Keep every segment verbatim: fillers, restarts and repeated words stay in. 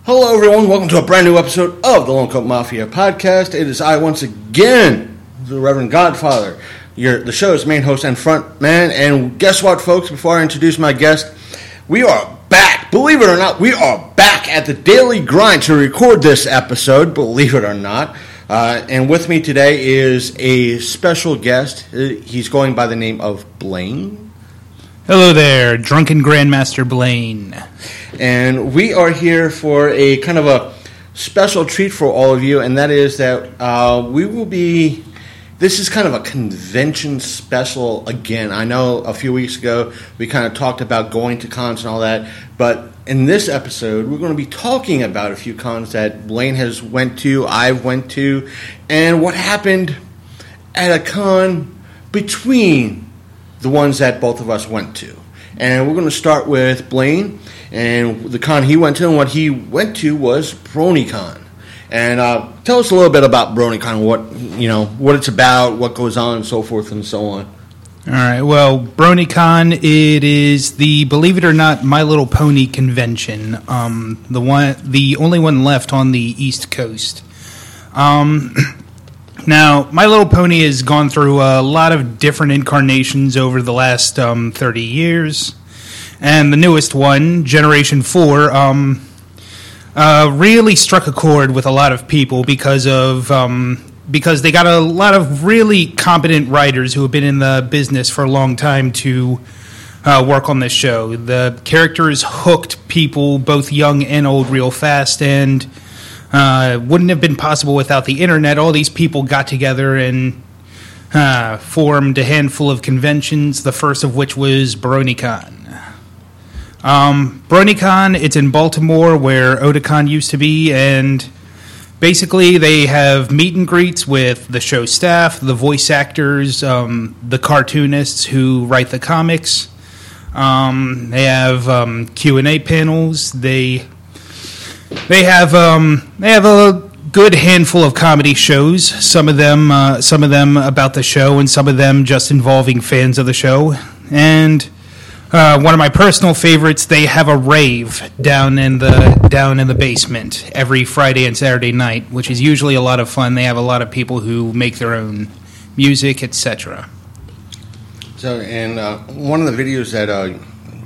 Hello, everyone. Welcome to a brand new episode of the Lone Coat Mafia podcast. It is I, once again, the Reverend Godfather, your the show's main host and front man. And guess what, folks? Before I introduce my guest, we are back. Believe it or not, we are back at the daily grind to record this episode. Believe it or not. Uh, and with me today is a special guest. He's going by the name of Blaine. Hello there, Drunken Grandmaster Blaine. And we are here for a kind of a special treat for all of you, and that is that uh, we will be, this is kind of a convention special again. I know a few weeks ago we kind of talked about going to cons and all that, but in this episode we're going to be talking about a few cons that Blaine has went to, I've went to, and what happened at a con between the ones that both of us went to. And we're going to start with Blaine. And the con he went to, and what he went to was BronyCon. And uh, tell us a little bit about BronyCon, what you know, what it's about, what goes on, and so forth and so on. All right. Well, BronyCon, it is the, believe it or not, My Little Pony convention. Um, the one, the only one left on the East Coast. Um, now, My Little Pony has gone through a lot of different incarnations over the last um, thirty years. And the newest one, Generation four, um, uh, really struck a chord with a lot of people because of um, because they got a lot of really competent writers who have been in the business for a long time to uh, work on this show. The characters hooked people, both young and old, real fast, and uh, wouldn't have been possible without the internet. All these people got together and uh, formed a handful of conventions, the first of which was BronyCon. Um, BronyCon, it's in Baltimore where Otakon used to be, and basically they have meet and greets with the show staff, the voice actors, um, the cartoonists who write the comics. Um, they have um, Q and A panels. They they have um, they have a good handful of comedy shows. Some of them uh, some of them about the show, and some of them just involving fans of the show. And Uh, one of my personal favorites, they have a rave down in the down in the basement every Friday and Saturday night, which is usually a lot of fun. They have a lot of people who make their own music, et cetera. So, and uh, one of the videos that uh,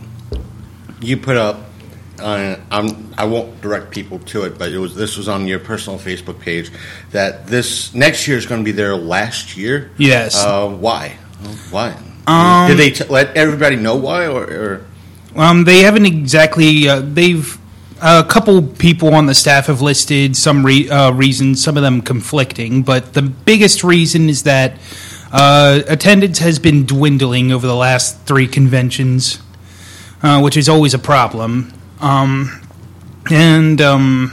you put up, uh, I'm, I won't direct people to it, but it was this was on your personal Facebook page, that this next year is going to be their last year. Yes. Uh, why? Why? Um, Did they t- let everybody know why, or? or? Um, they haven't exactly. Uh, they've a couple people on the staff have listed some re- uh, reasons, some of them conflicting, but the biggest reason is that uh, attendance has been dwindling over the last three conventions, uh, which is always a problem. Um, and um,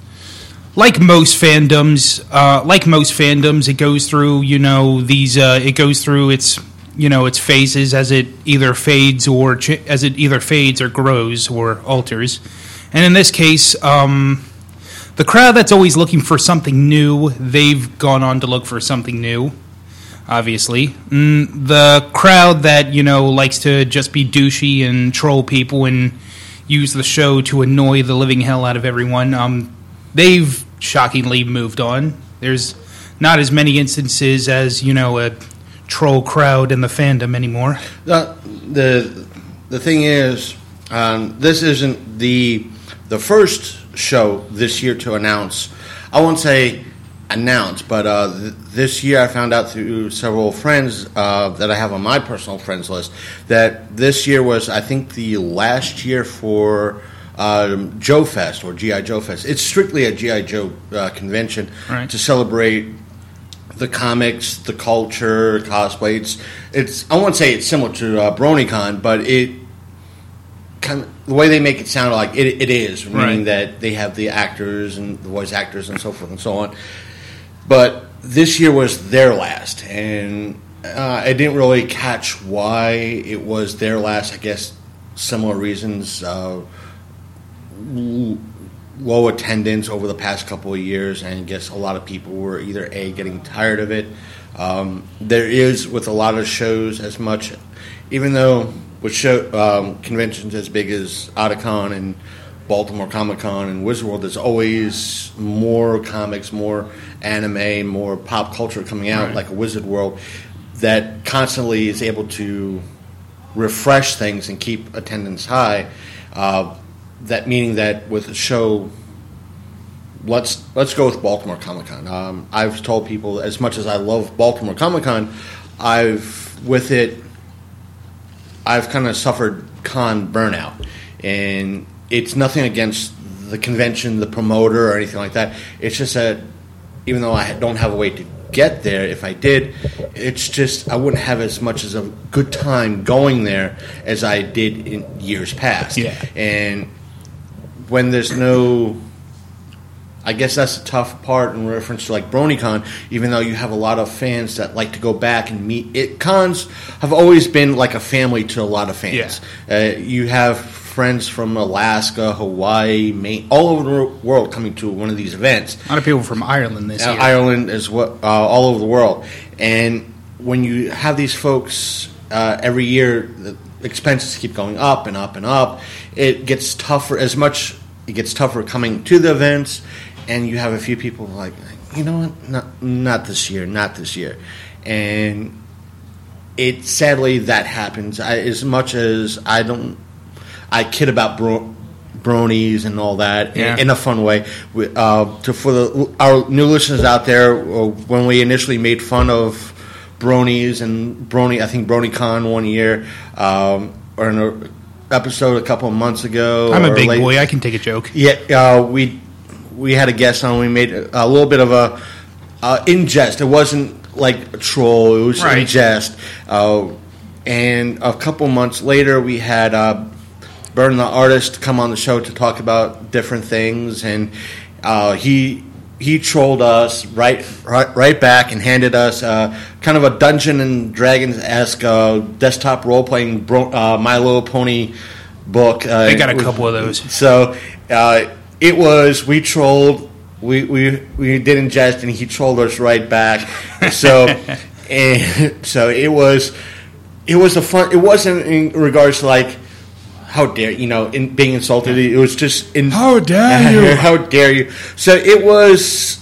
like most fandoms, uh, like most fandoms, it goes through. You know, these. Uh, it goes through its. You know, its phases as it either fades or ch- as it either fades or grows or alters. And in this case, um, the crowd that's always looking for something new, they've gone on to look for something new, obviously. Mm, the crowd that, you know, likes to just be douchey and troll people and use the show to annoy the living hell out of everyone, um, they've shockingly moved on. There's not as many instances as, you know, a troll crowd in the fandom anymore. The the the thing is, um, this isn't the the first show this year to announce. I won't say announce, but uh, th- this year I found out through several friends uh, that I have on my personal friends list that this year was, I think, the last year for um, Joe Fest or G I. Joe Fest. It's strictly a G I. Joe uh, convention right. to celebrate the comics, the culture, cosplay. It's, it's I won't say it's similar to uh, BronyCon, but it kind of, the way they make it sound like it, it is, meaning right. that they have the actors and the voice actors and so forth and so on. But this year was their last, and uh, I didn't really catch why it was their last. I guess similar reasons. Uh, low attendance over the past couple of years, and I guess a lot of people were either A, getting tired of it. Um, there is, with a lot of shows, as much, even though with show um, conventions as big as Otakon and Baltimore Comic Con and Wizard World, there's always more comics, more anime, more pop culture coming out, right. like a Wizard World, that constantly is able to refresh things and keep attendance high. Uh, that meaning that with a show, let's let's go with Baltimore Comic Con. Um, I've told people, as much as I love Baltimore Comic Con, I've with it, I've kind of suffered con burnout, and it's nothing against the convention, the promoter, or anything like that. It's just that even though I don't have a way to get there, if I did, it's just I wouldn't have as much as a good time going there as I did in years past. Yeah. And when there's no, I guess that's the tough part in reference to like BronyCon, even though you have a lot of fans that like to go back and meet it. Cons have always been like a family to a lot of fans. Yeah. Uh, you have friends from Alaska, Hawaii, Maine, all over the world coming to one of these events. A lot of people from Ireland this uh, year. Ireland as well, uh, all over the world. And when you have these folks uh, every year, the expenses keep going up and up and up. It gets tougher. As much it gets tougher coming to the events, and you have a few people like, you know what, not not this year, not this year, and it sadly that happens. I, as much as I don't. I kid about bro- bronies and all that yeah. in, in a fun way. We, uh, to, for the, our new listeners out there, uh, when we initially made fun of bronies and brony, I think BronyCon one year, um, or in an episode a couple of months ago. I'm a big late, boy. I can take a joke. Yeah, uh, we we had a guest on. We made a, a little bit of a uh, in jest. It wasn't like a troll. It was right. in jest. Uh, and a couple months later, we had. Uh, Burn the artist come on the show to talk about different things, and uh, he he trolled us right, right right back and handed us uh, kind of a Dungeon and Dragons-esque uh, desktop role playing bro- uh, My Little Pony book. Uh, they got a couple of those. So uh, it was we trolled, we we we did in jest, and he trolled us right back. So and so it was it was a fun. It wasn't in regards to like. How dare you know? In being insulted, it was just in. How dare you? How dare you? So it was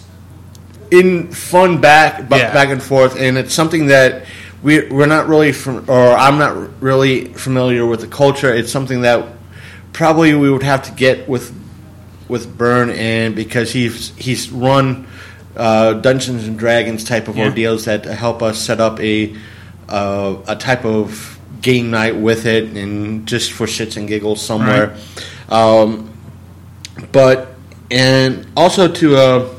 in fun back, b- yeah. back and forth, and it's something that we we're not really from, or I'm not really familiar with the culture. It's something that probably we would have to get with with Burn, and because he's he's run uh, Dungeons and Dragons type of yeah. ordeals that help us set up a uh, a type of. Game night with it, and just for shits and giggles somewhere. Right. Um, but and also to uh,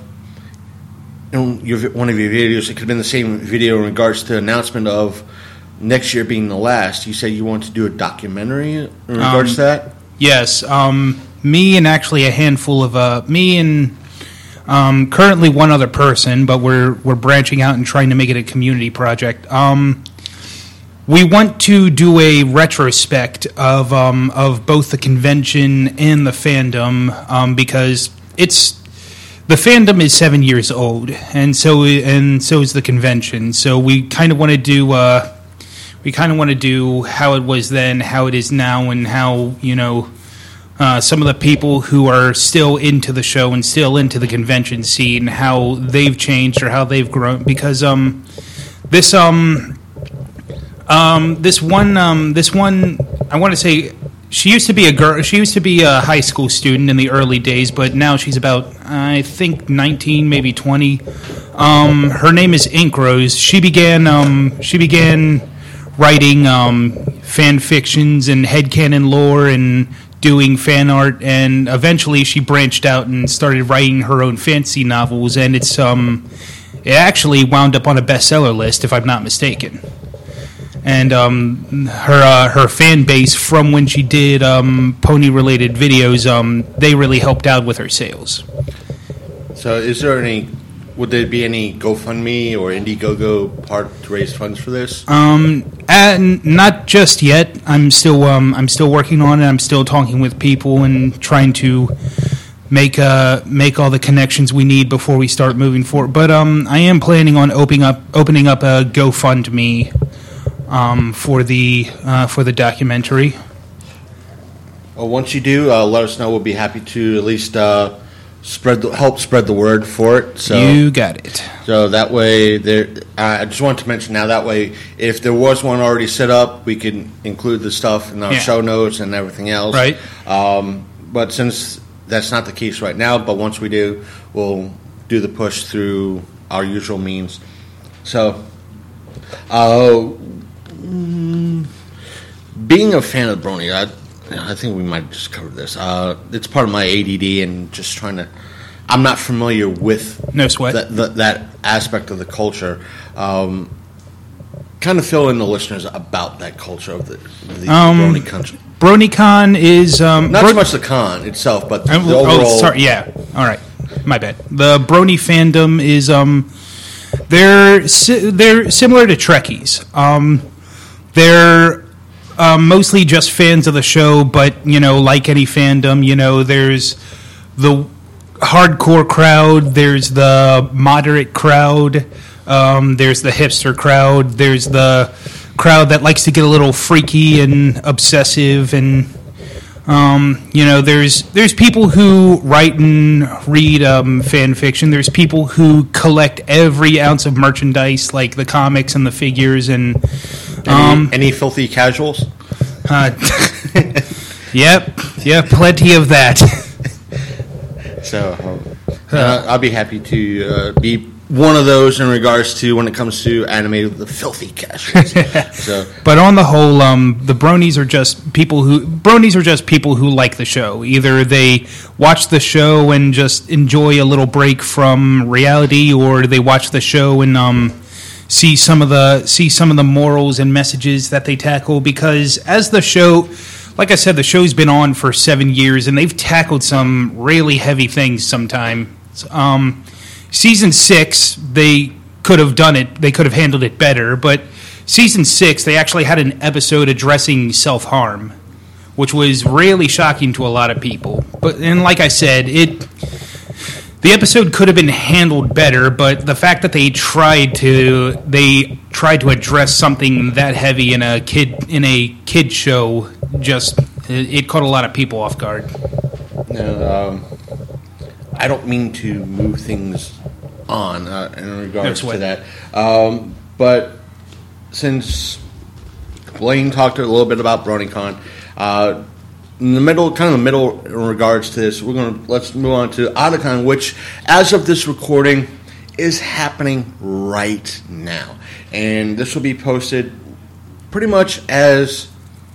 in your, one of your videos, it could have been the same video in regards to the announcement of next year being the last. You said you want to do a documentary in regards um, to that. Yes, um, me and actually a handful of uh, me and um, currently one other person, but we're we're branching out and trying to make it a community project. Um, We want to do a retrospect of um, of both the convention and the fandom um, because it's the fandom is seven years old, and so and so is the convention. So we kind of want to do uh, we kind of want to do how it was then, how it is now, and how you know uh, some of the people who are still into the show and still into the convention scene, how they've changed or how they've grown. Because um, this um. Um, this one, um, this one, I want to say, she used to be a girl. She used to be a high school student in the early days, but now she's about, I think, nineteen, maybe twenty. Um, her name is Ink Rose. She began, um, she began writing um, fan fictions and headcanon lore and doing fan art, and eventually she branched out and started writing her own fantasy novels. And it's, um, it actually wound up on a bestseller list, if I'm not mistaken. And um, her uh, her fan base from when she did um, pony-related videos, um, they really helped out with her sales. So is there any, would there be any GoFundMe or Indiegogo part to raise funds for this? Um, and not just yet. I'm still um, I'm still working on it. I'm still talking with people and trying to make uh, make all the connections we need before we start moving forward. But um, I am planning on opening up opening up a GoFundMe. Um, for the uh, for the documentary. Well, once you do, uh, let us know. We'll be happy to at least uh, spread the, help spread the word for it. So you got it. So that way, there. I just wanted to mention now. That way, if there was one already set up, we can include the stuff in our yeah. show notes and everything else. Right. Um, but since that's not the case right now, but once we do, we'll do the push through our usual means. So, uh, mm, being a fan of Brony, I. I think we might just cover this. Uh, it's part of my A D D and just trying to. I'm not familiar with no sweat that, that, that aspect of the culture. Um, kind of fill in the listeners about that culture of the, the um, Brony country. BronyCon is um, not Bro- so much the con itself, but the uh, overall. Oh, sorry. Yeah. All right. My bad. The Brony fandom is um, they're si- they're similar to Trekkies. Um, they're Um, mostly just fans of the show, but, you know, like any fandom, you know, there's the hardcore crowd, there's the moderate crowd, um, there's the hipster crowd, there's the crowd that likes to get a little freaky and obsessive, and, um, you know, there's there's people who write and read um, fan fiction, there's people who collect every ounce of merchandise, like the comics and the figures, and... Um, any, any filthy casuals? Uh, yep, yeah, plenty of that. So uh, I'll be happy to uh, be one of those in regards to when it comes to anime, the filthy casuals. So, but on the whole, um, the bronies are just people who bronies are just people who like the show. Either they watch the show and just enjoy a little break from reality, or they watch the show and um. see some of the see some of the morals and messages that they tackle, because as the show, like I said, the show's been on for seven years and they've tackled some really heavy things sometimes. Um, season six, they could have done it, they could have handled it better, but season six, they actually had an episode addressing self-harm, which was really shocking to a lot of people. But and like I said, it... The episode could have been handled better, but the fact that they tried to they tried to address something that heavy in a kid in a kid show just it, it caught a lot of people off guard. No, um, I don't mean to move things on uh, in regards to that, um, but since Blaine talked a little bit about BronyCon. Uh, In the middle, kind of the middle in regards to this, we're going to let's move on to Otakon, which, as of this recording, is happening right now, and this will be posted pretty much as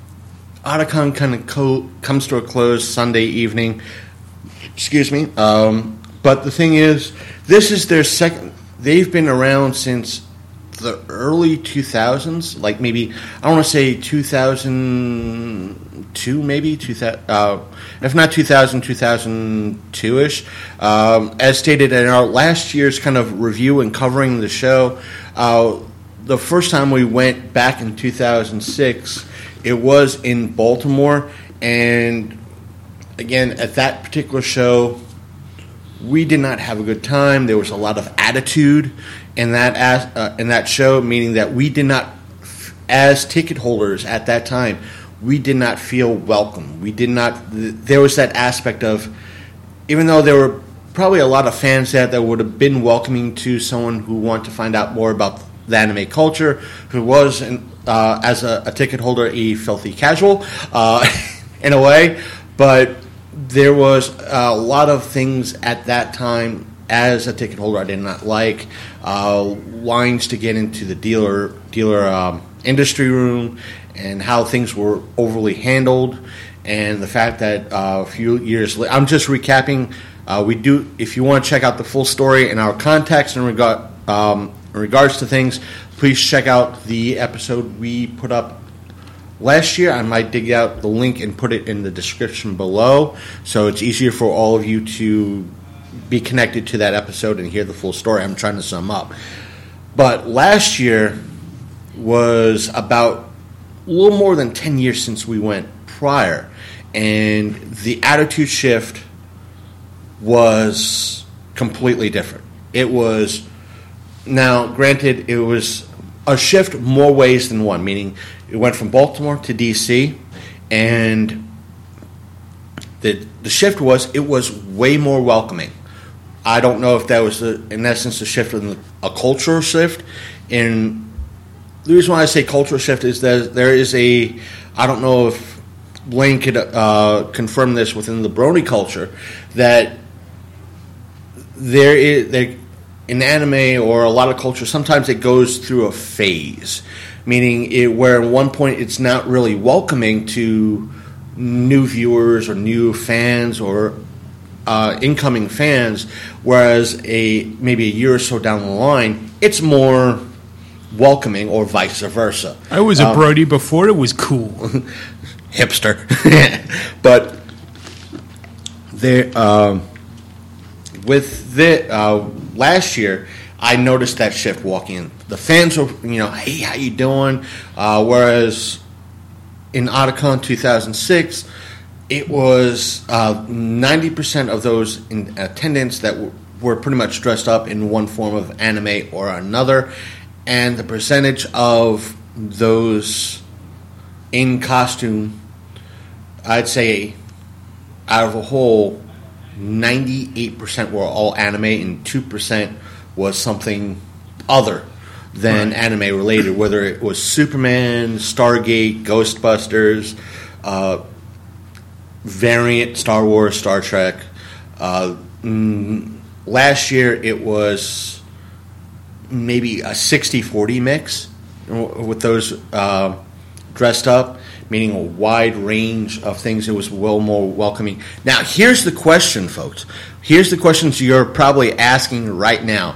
Otakon kind of co- comes to a close Sunday evening. Excuse me, um, but the thing is, this is their second. They've been around since the early two thousands, like maybe I want to say two thousand two, maybe two thousand, uh, if not two thousand, two thousand two ish. Um, as stated in our last year's kind of review and covering the show, uh, the first time we went back in two thousand six, it was in Baltimore, and again at that particular show, we did not have a good time. There was a lot of attitude in that as, uh, in that show, meaning that we did not, as ticket holders at that time, we did not feel welcome. We did not. There was that aspect of, even though there were probably a lot of fans there that would have been welcoming to someone who wanted to find out more about the anime culture, who was, uh, as a, a ticket holder, a filthy casual, uh, in a way, but there was a lot of things at that time as a ticket holder I did not like. Uh, lines to get into the dealer dealer um, industry room, and how things were overly handled, and the fact that uh, a few years later, I'm just recapping. Uh, we do, if you want to check out the full story and our context in regard um, in regards to things, please check out the episode we put up last year. I might dig out the link and put it in the description below, so it's easier for all of you to be connected to that episode and hear the full story. I'm trying to sum up. But last year was about a little more than ten years since we went prior, and the attitude shift was completely different. It was, now granted, it was a shift more ways than one, meaning it went from Baltimore to D C, and the the shift was it was way more welcoming. I don't know if that was a, in essence a shift in the, a cultural shift. And the reason why I say cultural shift is that there is a I don't know if Blaine could uh, confirm this within the Brony culture that there is there, in anime or a lot of culture sometimes it goes through a phase, meaning it, where at one point it's not really welcoming to new viewers or new fans or uh, incoming fans, whereas a maybe a year or so down the line it's more welcoming or vice versa. I was a um, Brody before it was cool. Hipster. But there um, with the uh, last year I noticed that shift walking in. The fans were, you know, hey, how you doing? Uh, whereas in Otakon two thousand six, it was uh, ninety percent of those in attendance that w- were pretty much dressed up in one form of anime or another, and the percentage of those in costume, I'd say out of a whole, ninety-eight percent were all anime and two percent was something other than right. anime related, whether it was Superman, Stargate, Ghostbusters, uh, variant Star Wars, Star Trek. Uh, mm, last year it was maybe a sixty forty mix with those uh, dressed up, meaning a wide range of things. It was well more welcoming. Now, here's the question, folks. Here's the questions you're probably asking right now.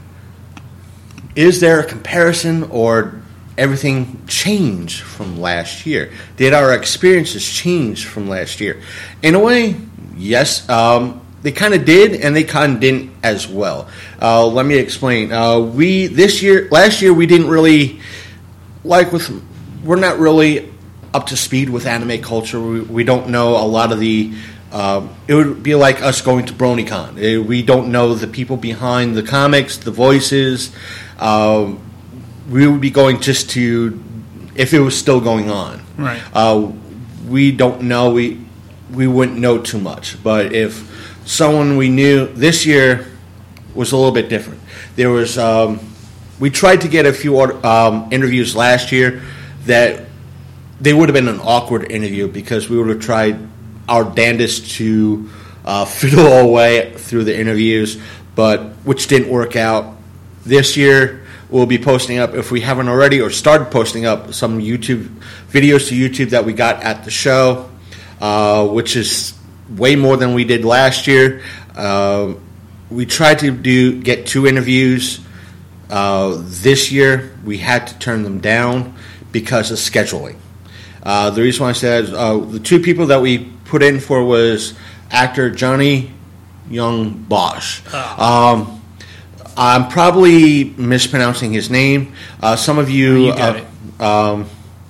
Is there a comparison or everything changed from last year? Did our experiences change from last year? In a way, yes. Um, they kind of did, and they kind of didn't as well. Uh, let me explain. Uh, we this year, last year, we didn't really like with. We're not really up to speed with anime culture. We, we don't know a lot of the. Uh, it would be like us going to BronyCon. We don't know the people behind the comics, the voices. Uh, we would be going just to, if it was still going on. Right. Uh, we don't know. We we wouldn't know too much. But if someone we knew this year was a little bit different. There was um, we tried to get a few um, interviews last year that they would have been an awkward interview because we would have tried our damnedest to uh, fiddle our way through the interviews, but which didn't work out. This year, we'll be posting up, if we haven't already, or started posting up some YouTube videos to YouTube that we got at the show, uh, which is way more than we did last year. Uh, we tried to do get two interviews uh, this year. We had to turn them down because of scheduling. Uh, the reason why I said uh, the two people that we put in for was actor Johnny Young Bosch. Oh. Um, I'm probably mispronouncing his name. Uh, some of you, you got uh, it. Um,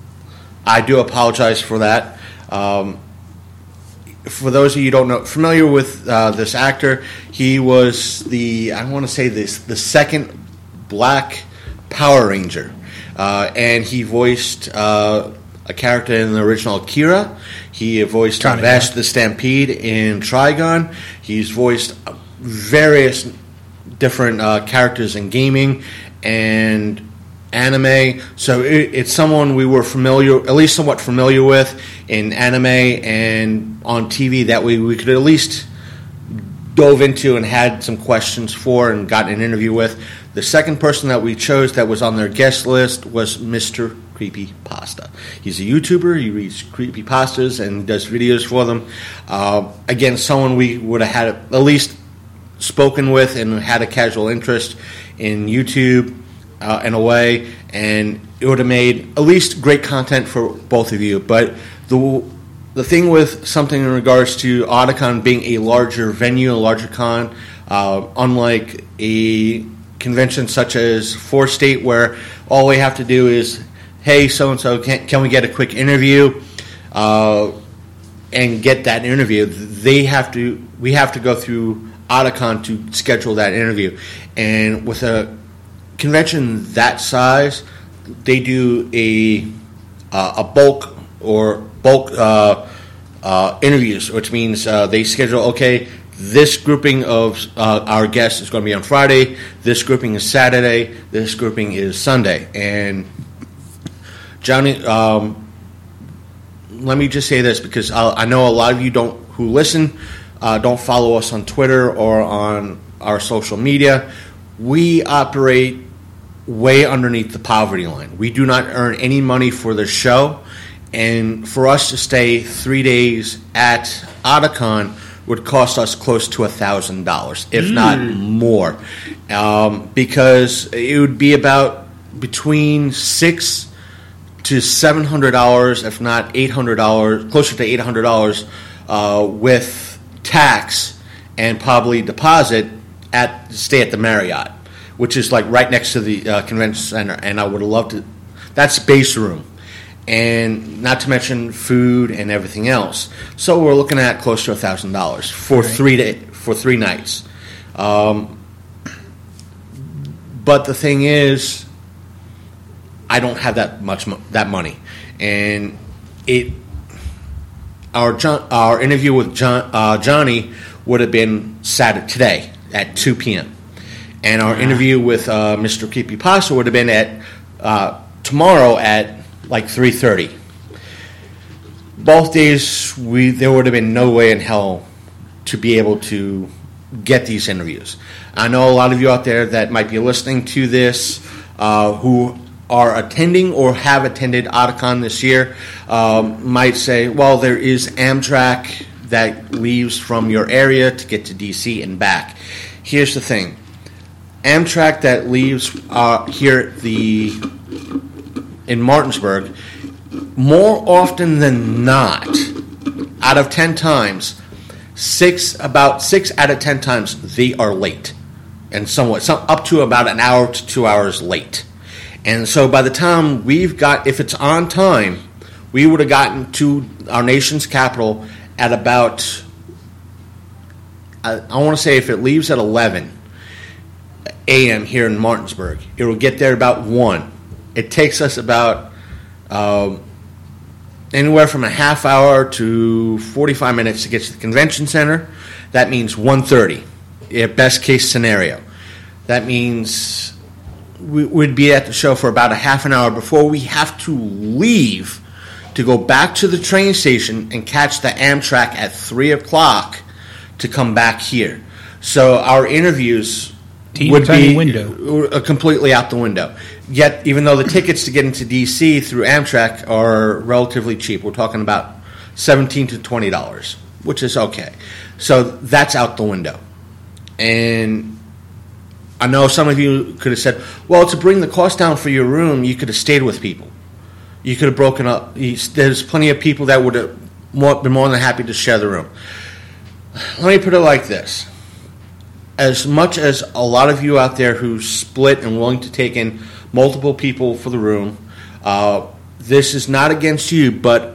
I do apologize for that. Um, for those of you who don't know, familiar with uh, this actor, he was the I want to say this the second Black Power Ranger, uh, and he voiced uh, a character in the original Akira. He voiced uh, Vash the Stampede in Trigon. He's voiced various different uh, characters in gaming and anime. So it, it's someone we were familiar, at least somewhat familiar with in anime and on T V that we, we could at least dove into and had some questions for and got an interview with. The second person that we chose that was on their guest list was Mister Creepypasta. He's a YouTuber. He reads creepypastas and does videos for them. Uh, again, someone we would have had at least spoken with and had a casual interest in YouTube uh, in a way, and it would have made at least great content for both of you. But the the thing with something in regards to Otakon being a larger venue, a larger con, uh, unlike a convention such as Four State, where all we have to do is, hey, so-and-so, can, can we get a quick interview, uh, and get that interview. They have to, we have to go through Otakon to schedule that interview. And with a convention that size, they do a uh, a bulk or bulk uh, uh, interviews, which means uh, they schedule, okay, this grouping of uh, our guests is going to be on Friday, this grouping is Saturday, this grouping is Sunday. And Johnny, um, let me just say this, because I, I know a lot of you don't who listen uh, don't follow us on Twitter or on our social media. We operate way underneath the poverty line. We do not earn any money for the show, and for us to stay three days at Otakon would cost us close to a thousand dollars, if mm. not more, um, because it would be about between six to seven hundred dollars, if not eight hundred dollars, closer to eight hundred dollars, uh, with tax and probably deposit at stay at the Marriott, which is like right next to the uh, convention center. And I would have loved to. That's base room, and not to mention food and everything else. So we're looking at close to a thousand dollars for right. three day for three nights. Um, but the thing is, I don't have that much mo- that money, and it. Our John, our interview with John, uh, Johnny would have been Saturday today at two p.m. and our interview with uh, Mister Creepypasta would have been at uh, tomorrow at like three thirty. Both days, we there would have been no way in hell to be able to get these interviews. I know a lot of you out there that might be listening to this uh, who are attending or have attended Otakon this year um, might say, well, there is Amtrak that leaves from your area to get to D C and back. Here's the thing. Amtrak that leaves uh, here at the in Martinsburg, more often than not, out of ten times, six about six out of ten times they are late, and somewhat some up to about an hour to two hours late. And so by the time we've got, if it's on time, we would have gotten to our nation's capital at about, I, I want to say if it leaves at eleven a.m. here in Martinsburg, it will get there about one. It takes us about um, anywhere from a half hour to forty-five minutes to get to the convention center. That means one thirty, best case scenario. That means we would be at the show for about a half an hour before we have to leave to go back to the train station and catch the Amtrak at three o'clock to come back here. So our interviews Teeny would tiny be window. completely out the window. Yet, even though the tickets to get into D C through Amtrak are relatively cheap, we're talking about seventeen to twenty dollars, which is okay. So that's out the window. And I know some of you could have said, well, to bring the cost down for your room, you could have stayed with people. You could have broken up. There's plenty of people that would have been more than happy to share the room. Let me put it like this. As much as a lot of you out there who split and willing to take in multiple people for the room, uh, this is not against you, but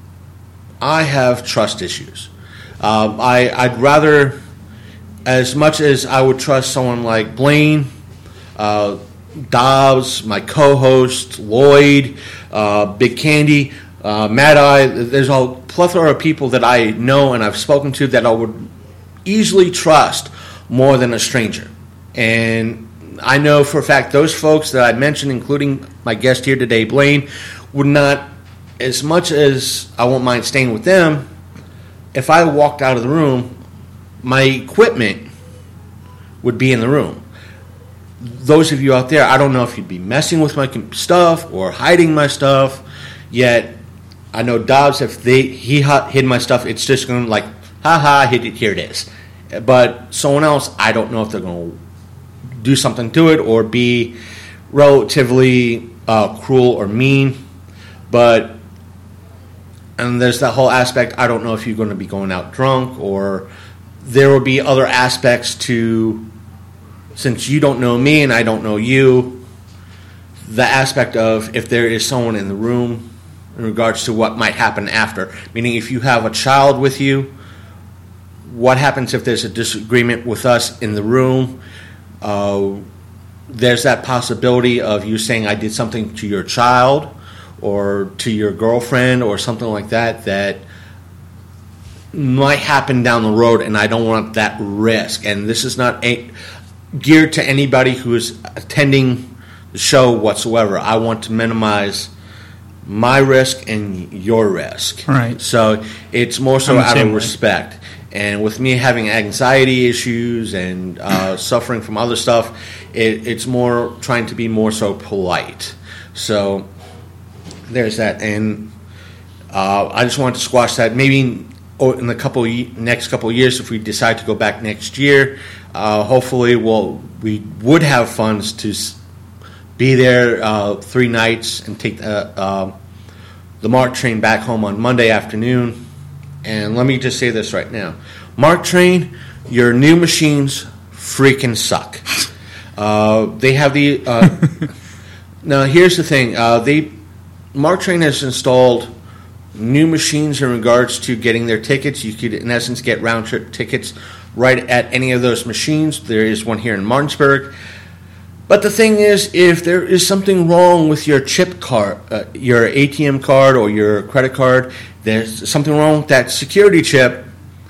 I have trust issues. Uh, I, I'd rather... As much as I would trust someone like Blaine, uh, Dobbs, my co-host, Lloyd, uh, Big Candy, uh, Mad Eye, there's a plethora of people that I know and I've spoken to that I would easily trust more than a stranger. And I know for a fact those folks that I mentioned, including my guest here today, Blaine, would not, as much as I won't mind staying with them, if I walked out of the room, my equipment would be in the room. Those of you out there, I don't know if you'd be messing with my stuff or hiding my stuff, yet I know Dobbs, if they he hid my stuff, it's just going to like, ha-ha, here it is. But someone else, I don't know if they're going to do something to it or be relatively uh, cruel or mean. But, and there's that whole aspect, I don't know if you're going to be going out drunk, or there will be other aspects to, since you don't know me and I don't know you, the aspect of if there is someone in the room in regards to what might happen after. Meaning if you have a child with you, what happens if there's a disagreement with us in the room? Uh, there's that possibility of you saying I did something to your child or to your girlfriend or something like that that might happen down the road, and I don't want that risk. And this is not a, geared to anybody who is attending the show whatsoever. I want to minimize my risk and your risk. Right. So it's more so I'm the out same of way. respect. And with me having anxiety issues and uh, suffering from other stuff, it, it's more trying to be more so polite. So there's that. And uh, I just wanted to squash that. Maybe in the couple next couple of years, if we decide to go back next year, uh, hopefully we'll we would have funds to be there uh, three nights and take the, uh, the MARC train back home on Monday afternoon. And let me just say this right now. MARC train, your new machines freaking suck. Uh, they have the... Uh, now, here's the thing. Uh, they MARC train has installed new machines in regards to getting their tickets. You could, in essence, get round-trip tickets right at any of those machines. There is one here in Martinsburg. But the thing is, if there is something wrong with your chip card, uh, your A T M card or your credit card, there's something wrong with that security chip,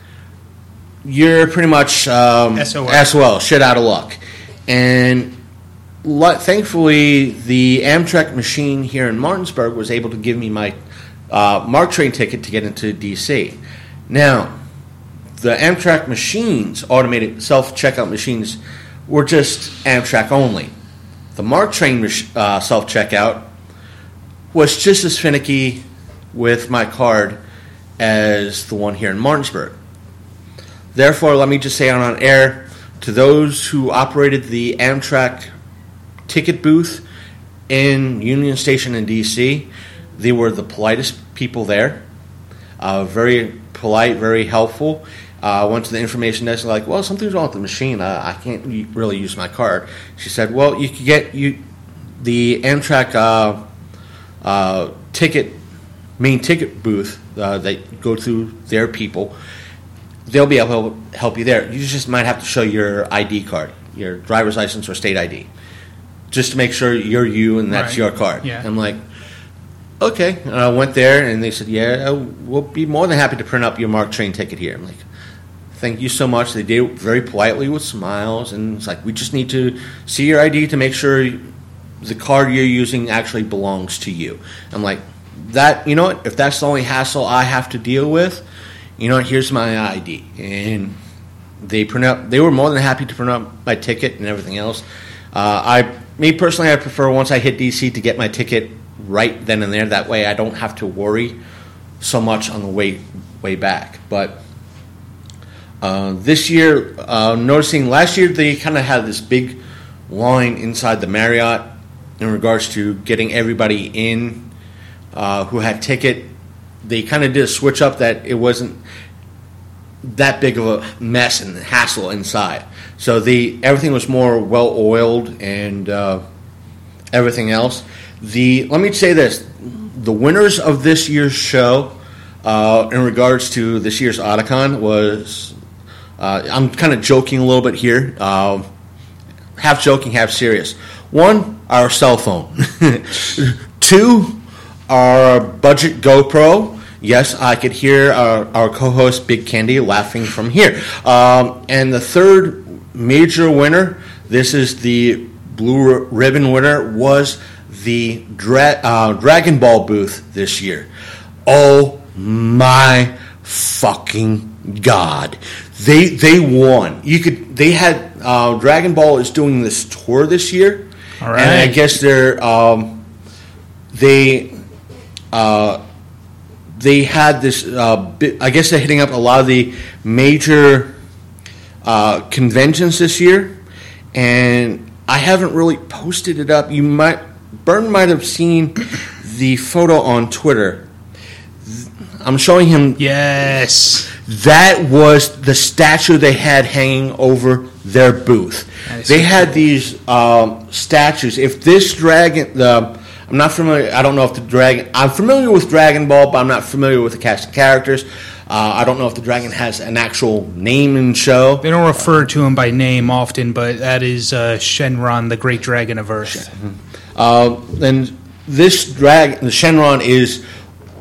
you're pretty much um, S O L. S O L, shit out of luck. And lo- thankfully, the Amtrak machine here in Martinsburg was able to give me my uh, MARC train ticket to get into D C. Now, the Amtrak machines, automated self-checkout machines, were just Amtrak only. The MARC train uh, self-checkout was just as finicky with my card as the one here in Martinsburg. Therefore, let me just say on air, to those who operated the Amtrak ticket booth in Union Station in D C, they were the politest people there, uh, very polite, very helpful. I uh, went to the information desk and like, well, something's wrong with the machine. Uh, I can't really use my card. She said, well, you could get you the Amtrak uh, uh, ticket, main ticket booth uh, that go through their people. They'll be able to help you there. You just might have to show your I D card, your driver's license or state I D, just to make sure you're you and that's Right. your card. Yeah. I'm like, okay. And I went there and they said, yeah, we'll be more than happy to print up your MARC train ticket here. I'm like, thank you so much. They did it very politely with smiles, and it's like, we just need to see your I D to make sure the card you're using actually belongs to you. I'm like, that, you know what, if that's the only hassle I have to deal with, you know what, here's my I D. And they print up, they were more than happy to print up my ticket and everything else. Uh, I, me personally, I prefer once I hit D C to get my ticket right then and there. That way I don't have to worry so much on the way, way back. But Uh, this year, uh, noticing last year they kind of had this big line inside the Marriott in regards to getting everybody in uh, who had ticket. They kind of did a switch up that it wasn't that big of a mess and hassle inside. So the everything was more well oiled and uh, everything else. The let me say this: the winners of this year's show, uh, in regards to this year's Otakon, was. Uh, I'm kind of joking a little bit here, uh, half joking, half serious. One, our cell phone. Two, our budget GoPro. Yes, I could hear our, our co-host Big Candy laughing from here. Um, and the third major winner, this is the blue ribbon winner, was the Dra- uh, Dragon Ball booth this year. Oh my fucking God. They they won. You could. They had uh, Dragon Ball is doing this tour this year, All right. and I guess they're um, they uh, they had this. Uh, bit, I guess they're hitting up a lot of the major uh, conventions this year, and I haven't really posted it up. You might Bern might have seen the photo on Twitter. I'm showing him. Yes. That was the statue they had hanging over their booth. They had these um, statues. If this dragon, the I'm not familiar. I don't know if the dragon. I'm familiar with Dragon Ball, but I'm not familiar with the cast of characters. Uh, I don't know if the dragon has an actual name in show. They don't refer to him by name often, but that is uh, Shenron, the great dragon of Earth. Uh, and this dragon, the Shenron, is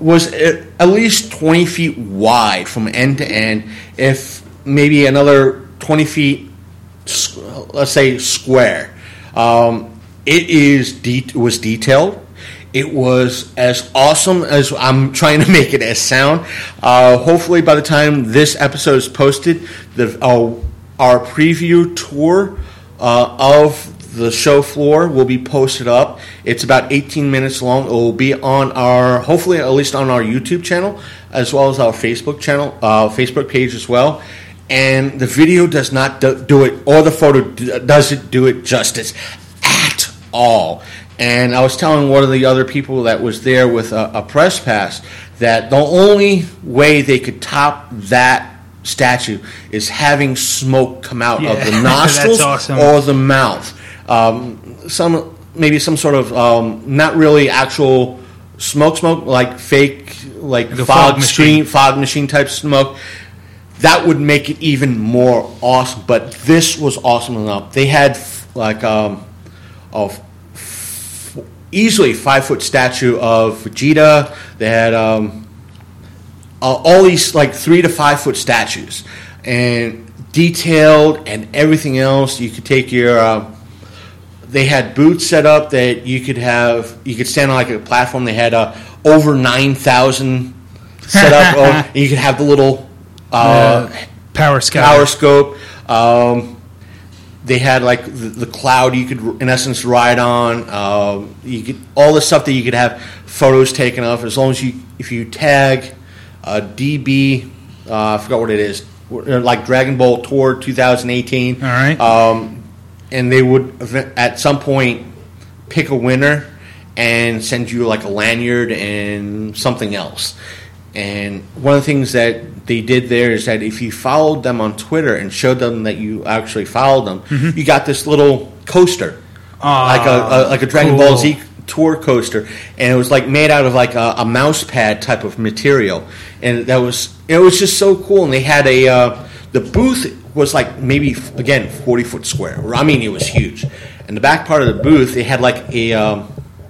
was at at least twenty feet wide from end to end, if maybe another twenty feet, let's say, square. Um, it is de- it was detailed. It was as awesome as I'm trying to make it as sound. Uh, hopefully, by the time this episode is posted, the uh, our preview tour uh, of the show floor will be posted up. It's about eighteen minutes long. It will be on our, hopefully at least on our YouTube channel, as well as our Facebook channel, uh, Facebook page as well. And the video does not do, do it, or the photo d- doesn't do it justice at all. And I was telling one of the other people that was there with a, a press pass that the only way they could top that statue is having smoke come out yeah, of the nostrils awesome. or the mouth. Um, some maybe some sort of um, not really actual smoke, smoke like fake, like the fog, fog screen, machine. fog machine type smoke. That would make it even more awesome. But this was awesome enough. They had like um, of. easily five foot statue of Vegeta. They had um, uh, all these like three to five foot statues, and detailed and everything else. You could take your. Uh, they had booths set up that you could have. You could stand on like a platform. They had uh, over nine thousand set up. oh, and you could have the little uh, uh, power scope. Power scope. Um, They had like the, the cloud you could, in essence, ride on. Um, you could all the stuff that you could have photos taken of, as long as you, if you tag uh, D B, uh, I forgot what it is, like Dragon Ball Tour twenty eighteen. All right. Um, and they would at some point pick a winner and send you like a lanyard and something else. And one of the things that they did there is that if you followed them on Twitter and showed them that you actually followed them, mm-hmm. you got this little coaster, uh, like a, a like a Dragon cool. Ball Z tour coaster, and it was like made out of like a, a mouse pad type of material, and that was it was just so cool. And they had a uh, the booth was like maybe again forty foot square. I mean, it was huge. And the back part of the booth, they had like a um,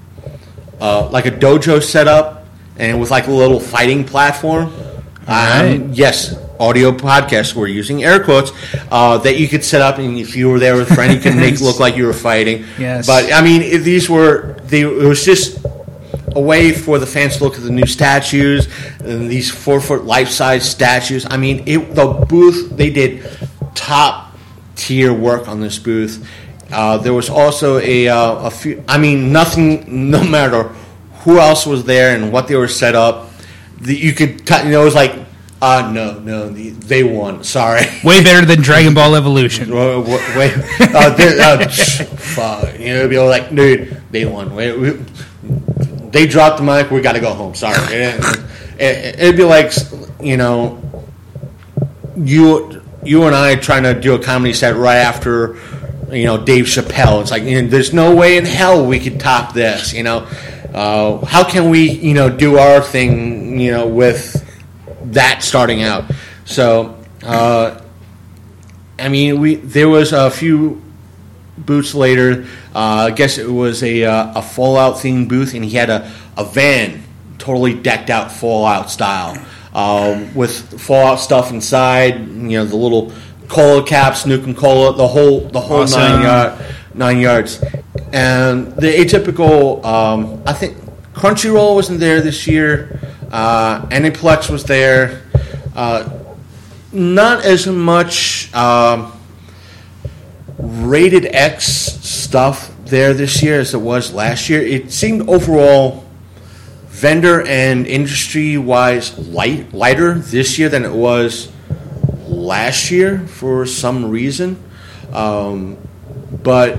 uh, like a dojo set up. And with like a little fighting platform, right. um, yes, audio podcast. We're using air quotes uh, that you could set up, and if you were there with a friend, you could make it look like you were fighting. Yes, but I mean, if these were they, it was just a way for the fans to look at the new statues and these four foot life size statues. I mean, it, the booth they did top tier work on this booth. Uh, there was also a uh, a few. I mean, nothing. No matter who else was there and what they were set up, the, you could, t- you know, it was like, uh, no, no, the, they won. Sorry. Way better than Dragon Ball Evolution. Wait, uh, uh, fuck. You know, it'd be like, dude, they won. Wait, we, they dropped the mic. We got to go home. Sorry. It, it, it'd be like, you know, you you and I trying to do a comedy set right after, you know, Dave Chappelle. It's like, you know, there's no way in hell we could top this. You know. Uh, how can we, you know, do our thing, you know, with that starting out? So, uh, I mean, we there was a few booths later. Uh, I guess it was a uh, a Fallout themed booth, and he had a, a van totally decked out Fallout style um, with Fallout stuff inside. You know, the little cola caps, Nukem Cola, the whole the whole awesome. nine yard nine yards. And the atypical, um, I think Crunchyroll wasn't there this year. Uh, Aniplex was there. Uh, not as much um, rated X stuff there this year as it was last year. It seemed overall vendor and industry-wise light, lighter this year than it was last year for some reason. Um, but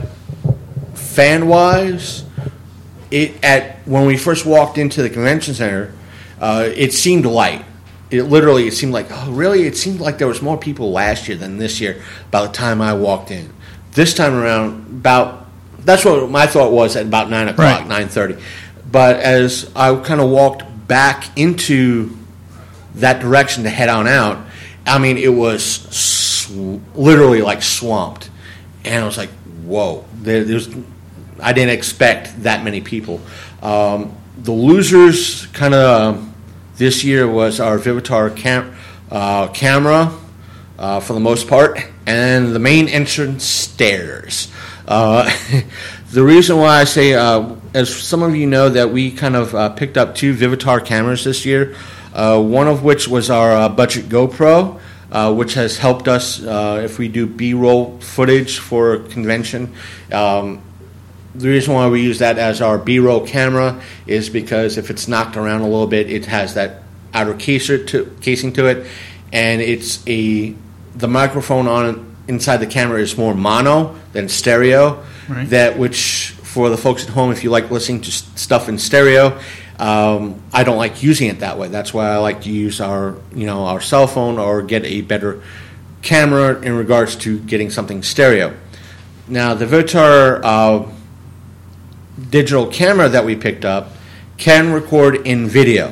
fan-wise, it at when we first walked into the convention center, uh, it seemed light. It literally, it seemed like, oh, really? It seemed like there was more people last year than this year by the time I walked in. This time around, about that's what my thought was at about nine o'clock, right. nine thirty. But as I kind of walked back into that direction to head on out, I mean, it was sw- literally like swamped, and I was like, whoa, there, there's. I didn't expect that many people. Um, the losers kind of this year was our Vivitar cam- uh, camera, uh, for the most part, and the main entrance stairs. Uh, the reason why I say, uh, as some of you know, that we kind of uh, picked up two Vivitar cameras this year, uh, one of which was our uh, budget GoPro, uh, which has helped us uh, if we do B-roll footage for a convention. Um, The reason why we use that as our B-roll camera is because if it's knocked around a little bit, it has that outer caser to, casing to it, and it's a the microphone on inside the camera is more mono than stereo. Right. That which for the folks at home, if you like listening to stuff in stereo, um, I don't like using it that way. That's why I like to use our you know our cell phone or get a better camera in regards to getting something stereo. Now the Vivitar Uh, digital camera that we picked up can record in video,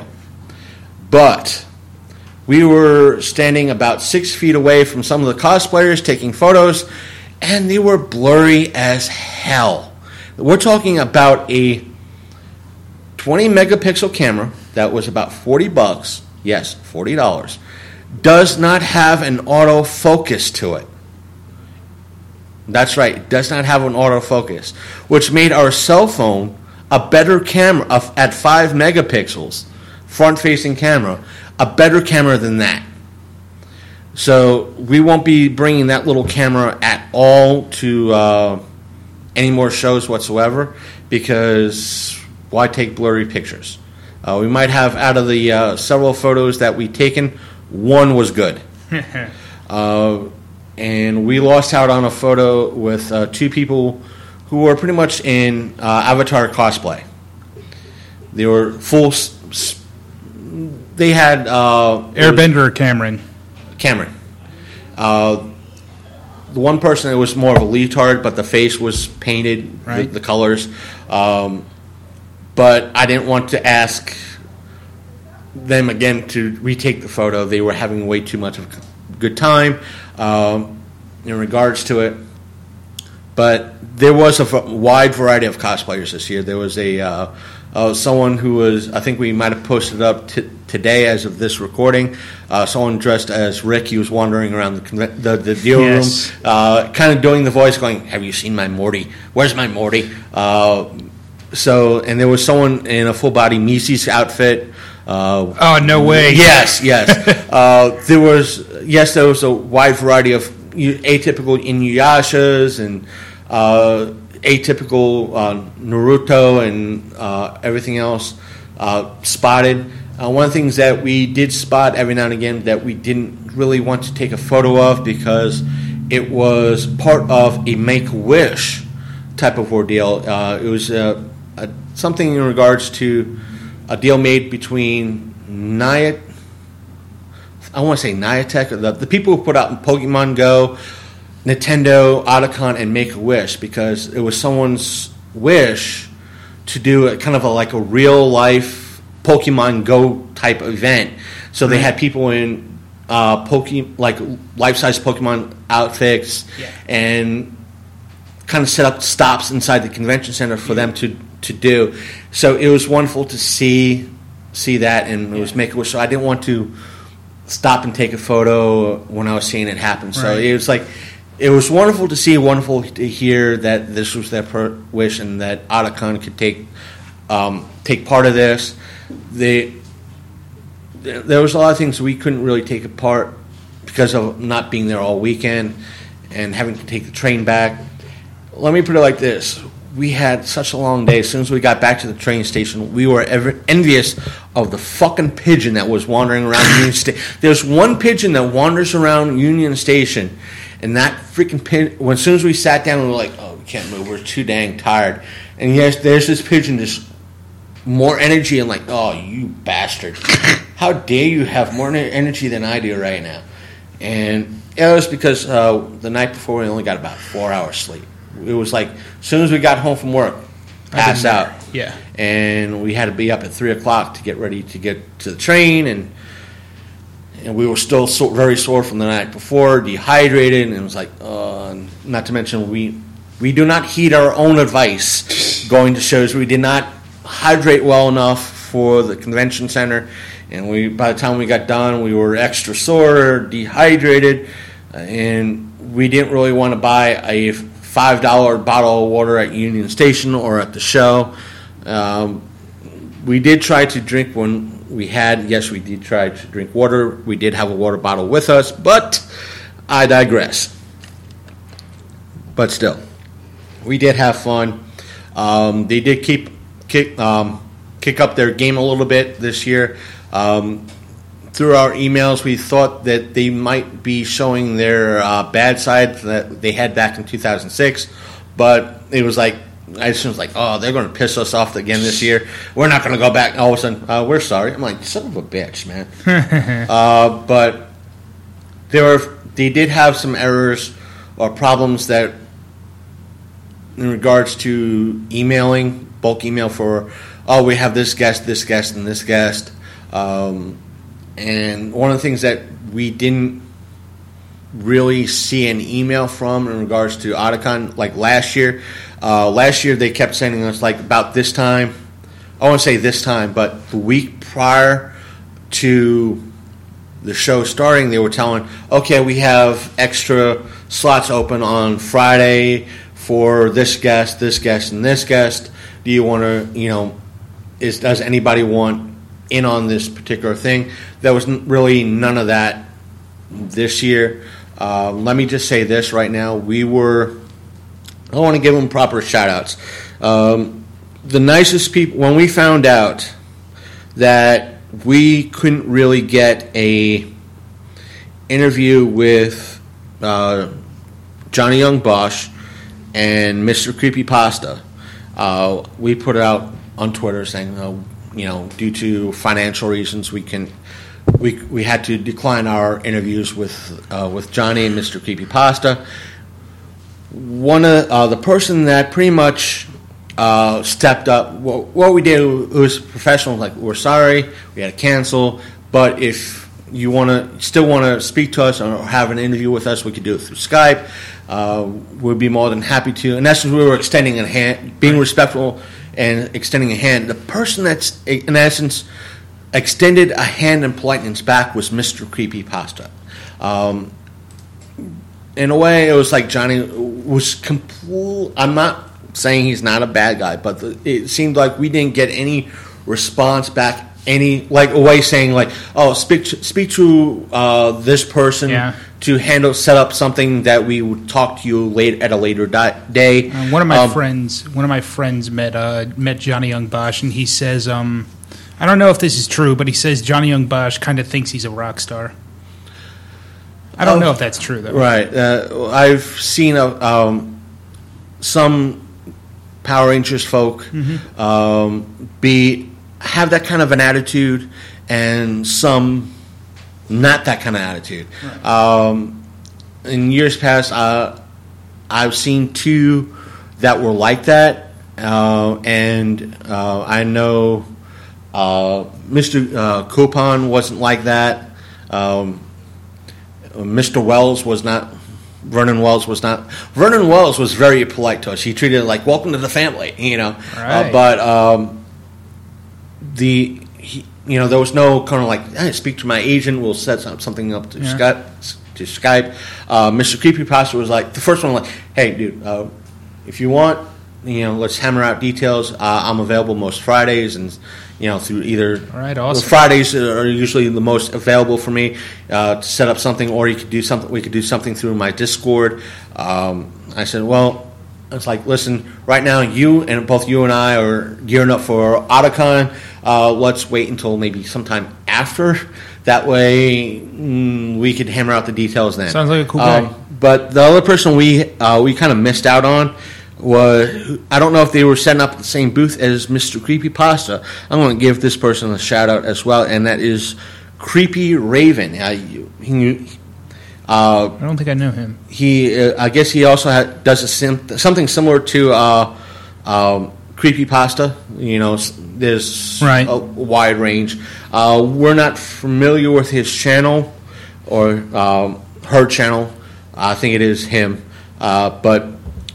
but we were standing about six feet away from some of the cosplayers taking photos, and they were blurry as hell. We're talking about a twenty megapixel camera that was about forty bucks. Yes, forty dollars. Does not have an autofocus to it. That's right, it does not have an autofocus, which made our cell phone a better camera at five megapixels, front-facing camera, a better camera than that. So we won't be bringing that little camera at all to uh, any more shows whatsoever, because why take blurry pictures? Uh, we might have, out of the uh, several photos that we've taken, one was good. uh, And we lost out on a photo with uh, two people who were pretty much in uh, Avatar cosplay. They were full. S- s- they had uh, Airbender or Cameron. Cameron. Uh, the one person that was more of a leotard, but the face was painted, right. the, the colors. Um, but I didn't want to ask them again to retake the photo. They were having way too much of a good time. Um, in regards to it, but there was a f- wide variety of cosplayers this year. There was a uh, uh, someone who was, I think we might have posted up t- today as of this recording. Uh, someone dressed as Rick. He was wandering around the conve- the, the deal yes. room, uh, kind of doing the voice, going, "Have you seen my Morty? Where's my Morty?" Uh, so, and there was someone in a full body Mises outfit. Uh, oh, no way. Yes, yes. uh, there was, yes, there was a wide variety of atypical Inuyashas and uh, atypical uh, Naruto and uh, everything else uh, spotted. Uh, one of the things that we did spot every now and again that we didn't really want to take a photo of because it was part of a Make-A-Wish type of ordeal. Uh, it was uh, a, something in regards to a deal made between Niantic, I want to say Niantic, the, the people who put out Pokemon Go, Nintendo, Otakon, and Make-A-Wish, because it was someone's wish to do a kind of a, like a real life Pokemon Go type event. So they had people in uh, Poke, like life size Pokemon outfits, yeah. and kind of set up stops inside the convention center for them to. to do. So it was wonderful to see see that, and it was Make-A-Wish. So I didn't want to stop and take a photo when I was seeing it happen. So right. it was like, it was wonderful to see, wonderful to hear that this was their per- wish and that Otakon could take um, take part of this. They, there was a lot of things we couldn't really take apart because of not being there all weekend and having to take the train back. Let me put it like this. We had such a long day. As soon as we got back to the train station, we were ever envious of the fucking pigeon that was wandering around Union Station. There's one pigeon that wanders around Union Station, and that freaking pigeon, when as soon as we sat down, we were like, oh, we can't move. We're too dang tired. And yes, there's this pigeon, just more energy, and like, oh, you bastard. How dare you have more energy than I do right now? And it was because uh, the night before we only got about four hours sleep. It was like, as soon as we got home from work, pass out. Yeah. And we had to be up at three o'clock to get ready to get to the train, and and we were still so, very sore from the night before, dehydrated, and it was like, uh, not to mention we we do not heed our own advice going to shows. We did not hydrate well enough for the convention center, and we by the time we got done, we were extra sore, dehydrated, and we didn't really want to buy a five dollar bottle of water at Union Station or at the show. Um, we did try to drink when we had, yes, we did try to drink water. We did have a water bottle with us, but I digress. But still, we did have fun. Um, they did keep kick um, kick up their game a little bit this year. Um, through our emails, we thought that they might be showing their uh, bad side that they had back in two thousand six, but it was like, I just was like, oh, they're going to piss us off again this year. We're not going to go back. All of a sudden, uh, we're sorry. I'm like, son of a bitch, man. uh, but there were, they did have some errors or problems that, in regards to emailing, bulk email for, oh, we have this guest, this guest, and this guest. Um, and one of the things that we didn't really see an email from in regards to Otakon, like last year, uh, last year they kept sending us like about this time, I won't say this time, but the week prior to the show starting, they were telling, okay, we have extra slots open on Friday for this guest, this guest, and this guest. Do you want to, you know, is does anybody want in on this particular thing? There was really none of that this year. Uh, let me just say this right now. We were, I want to give them proper shout-outs. Um, the nicest people, when we found out that we couldn't really get a interview with uh, Johnny Young Bosch and Mister Creepypasta, uh, we put it out on Twitter saying, uh, you know, due to financial reasons, we can we we had to decline our interviews with uh, with Johnny and Mister Creepypasta. One of uh, the person that pretty much uh, stepped up. What, what we did, it was professional. Like, we're sorry, we had to cancel, but if you want to still want to speak to us or have an interview with us, we could do it through Skype. Uh, we'd be more than happy to. In essence, we were extending a hand, being respectful and extending a hand. The person that's, in essence, extended a hand in politeness back was Mister Creepypasta. Um, in a way, it was like Johnny was complete. I'm not saying he's not a bad guy, but the, it seemed like we didn't get any response back. Any like a way saying like, oh, speak to, speak to uh, this person yeah. to handle set up something that we would talk to you late at a later di- day. Uh, one of my um, friends, one of my friends met uh, met Johnny Young Bosch, and he says, um, I don't know if this is true, but he says Johnny Young Bosch kind of thinks he's a rock star. I don't oh, know if that's true though. Right, uh, I've seen a, um, some Power Rangers folk mm-hmm. um, be. have that kind of an attitude, and some not that kind of attitude. Right. Um, in years past, uh, I've seen two that were like that, uh, and uh, I know uh, Mister Uh, Coupon wasn't like that. Um, Mister Wells was not. Vernon Wells was not. Vernon Wells was very polite to us. He treated it like "Welcome to the family," you know. Right. Uh, but um, The he, you know there was no kind of like hey, speak to my agent. We'll set something up to yeah. Skype. To Skype, uh, Mister Creepypasta was like the first one. Like, hey, dude, uh, if you want, you know, let's hammer out details. Uh, I'm available most Fridays, and you know, through either. All right, awesome. Fridays are usually the most available for me uh, to set up something, or you could do something. We could do something through my Discord. Um, I said, well. It's like, listen, right now you and both you and I are gearing up for Otakon. Uh, let's wait until maybe sometime after. That way mm, we could hammer out the details then. Sounds like a cool guy. Um, but the other person we uh, we kind of missed out on was, I don't know if they were setting up the same booth as Mister Creepypasta. I'm going to give this person a shout out as well, and that is Creepy Raven. Uh, he, Uh, I don't think I know him. He, uh, I guess, he also had, does a sim- something similar to uh, um, Creepypasta. You know, there's right. a wide range. Uh, we're not familiar with his channel or um, her channel. I think it is him. Uh, but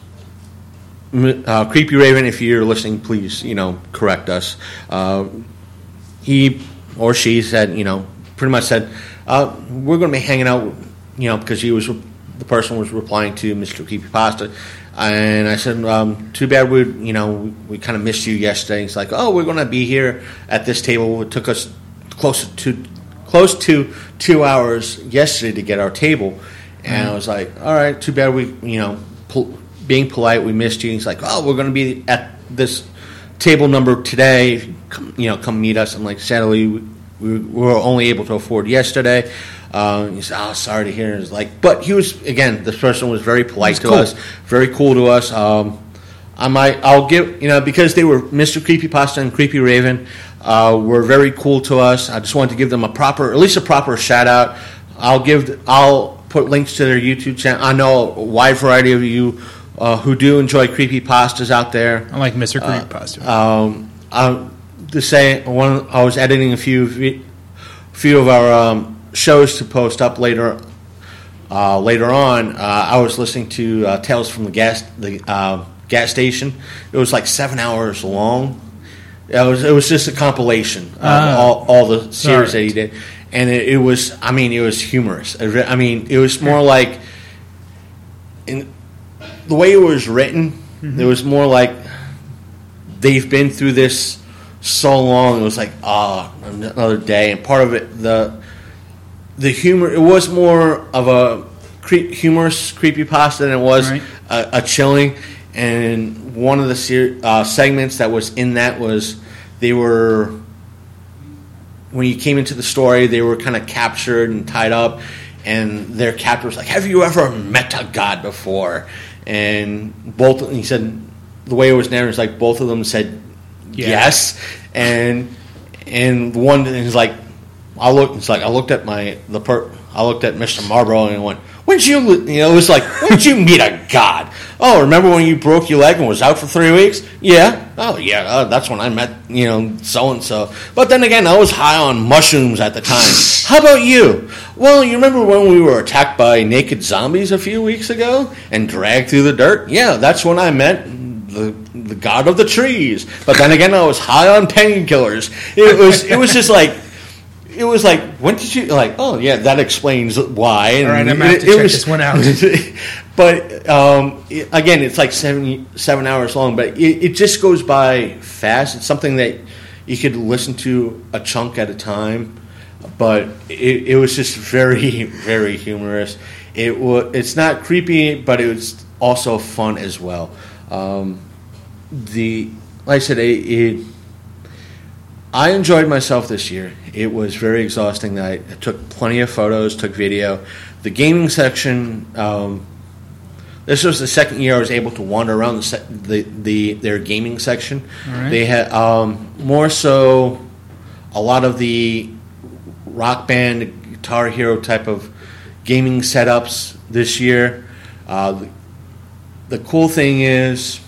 uh, Creepy Raven, if you're listening, please, you know, correct us. Uh, he or she said, you know, pretty much said, uh, we're going to be hanging out, you know, because he was the person was replying to Mister Creepypasta. And I said, um, too bad we, you know, we kind of missed you yesterday. He's like, oh, we're going to be here at this table. It took us close to close to two hours yesterday to get our table. And mm-hmm. I was like, all right, too bad we, you know, pol- being polite, we missed you. He's like, oh, we're going to be at this table number today. Come, you know, come meet us. I'm like, sadly, we, we were only able to afford yesterday. Uh, he said, oh, sorry to hear. He's like, but he was, again, this person was very polite to cool. us, very cool to us. Um, I might, I'll give, you know, because they were Mister Creepypasta and Creepy Raven, uh, were very cool to us. I just wanted to give them a proper, at least a proper shout out. I'll give, I'll put links to their YouTube channel. I know a wide variety of you uh, who do enjoy creepypastas out there. I like Mister Creepypasta. Uh, um, I, to say, one, I was editing a few, few of our um, shows to post up later uh, later on. Uh, I was listening to uh, Tales from the Gas the uh, Gas Station. It was like seven hours long. It was it was just a compilation of uh, all, all the series right. that he did, and it, it was I mean it was humorous. I mean it was more like in the way it was written. Mm-hmm. It was more like they've been through this so long. It was like ah oh, another day, and part of it the. The humor, it was more of a cre- humorous creepypasta than it was right. a, a chilling. And one of the ser- uh, segments that was in that was they were, when you came into the story, they were kind of captured and tied up. And their captor was like, have you ever met a god before? And both, and he said, the way it was narrated was like both of them said yeah. yes. And and one is like, I looked. It's like I looked at my the per. I looked at Mister Marlboro and went, "When did you? You know, it was like, when did you meet a god? Oh, remember when you broke your leg and was out for three weeks? Yeah. Oh, yeah. Uh, that's when I met, you know, so and so. But then again, I was high on mushrooms at the time. How about you? Well, you remember when we were attacked by naked zombies a few weeks ago and dragged through the dirt? Yeah, that's when I met the the god of the trees. But then again, I was high on painkillers. It was it was just like." It was like, when did you, like, oh, yeah, that explains why. And all right, I'm going to have to check was, this one out. But, um, it, again, it's like seven, seven hours long, but it, it just goes by fast. It's something that you could listen to a chunk at a time, but it, it was just very, very humorous. It was, it's not creepy, but it was also fun as well. Um, the, like I said, it, it I enjoyed myself this year. It was very exhausting. I took plenty of photos, took video. The gaming section, um, this was the second year I was able to wander around the se- the, the their gaming section. Right. They had um, more so a lot of the Rock Band, Guitar Hero type of gaming setups this year. Uh, the, the cool thing is,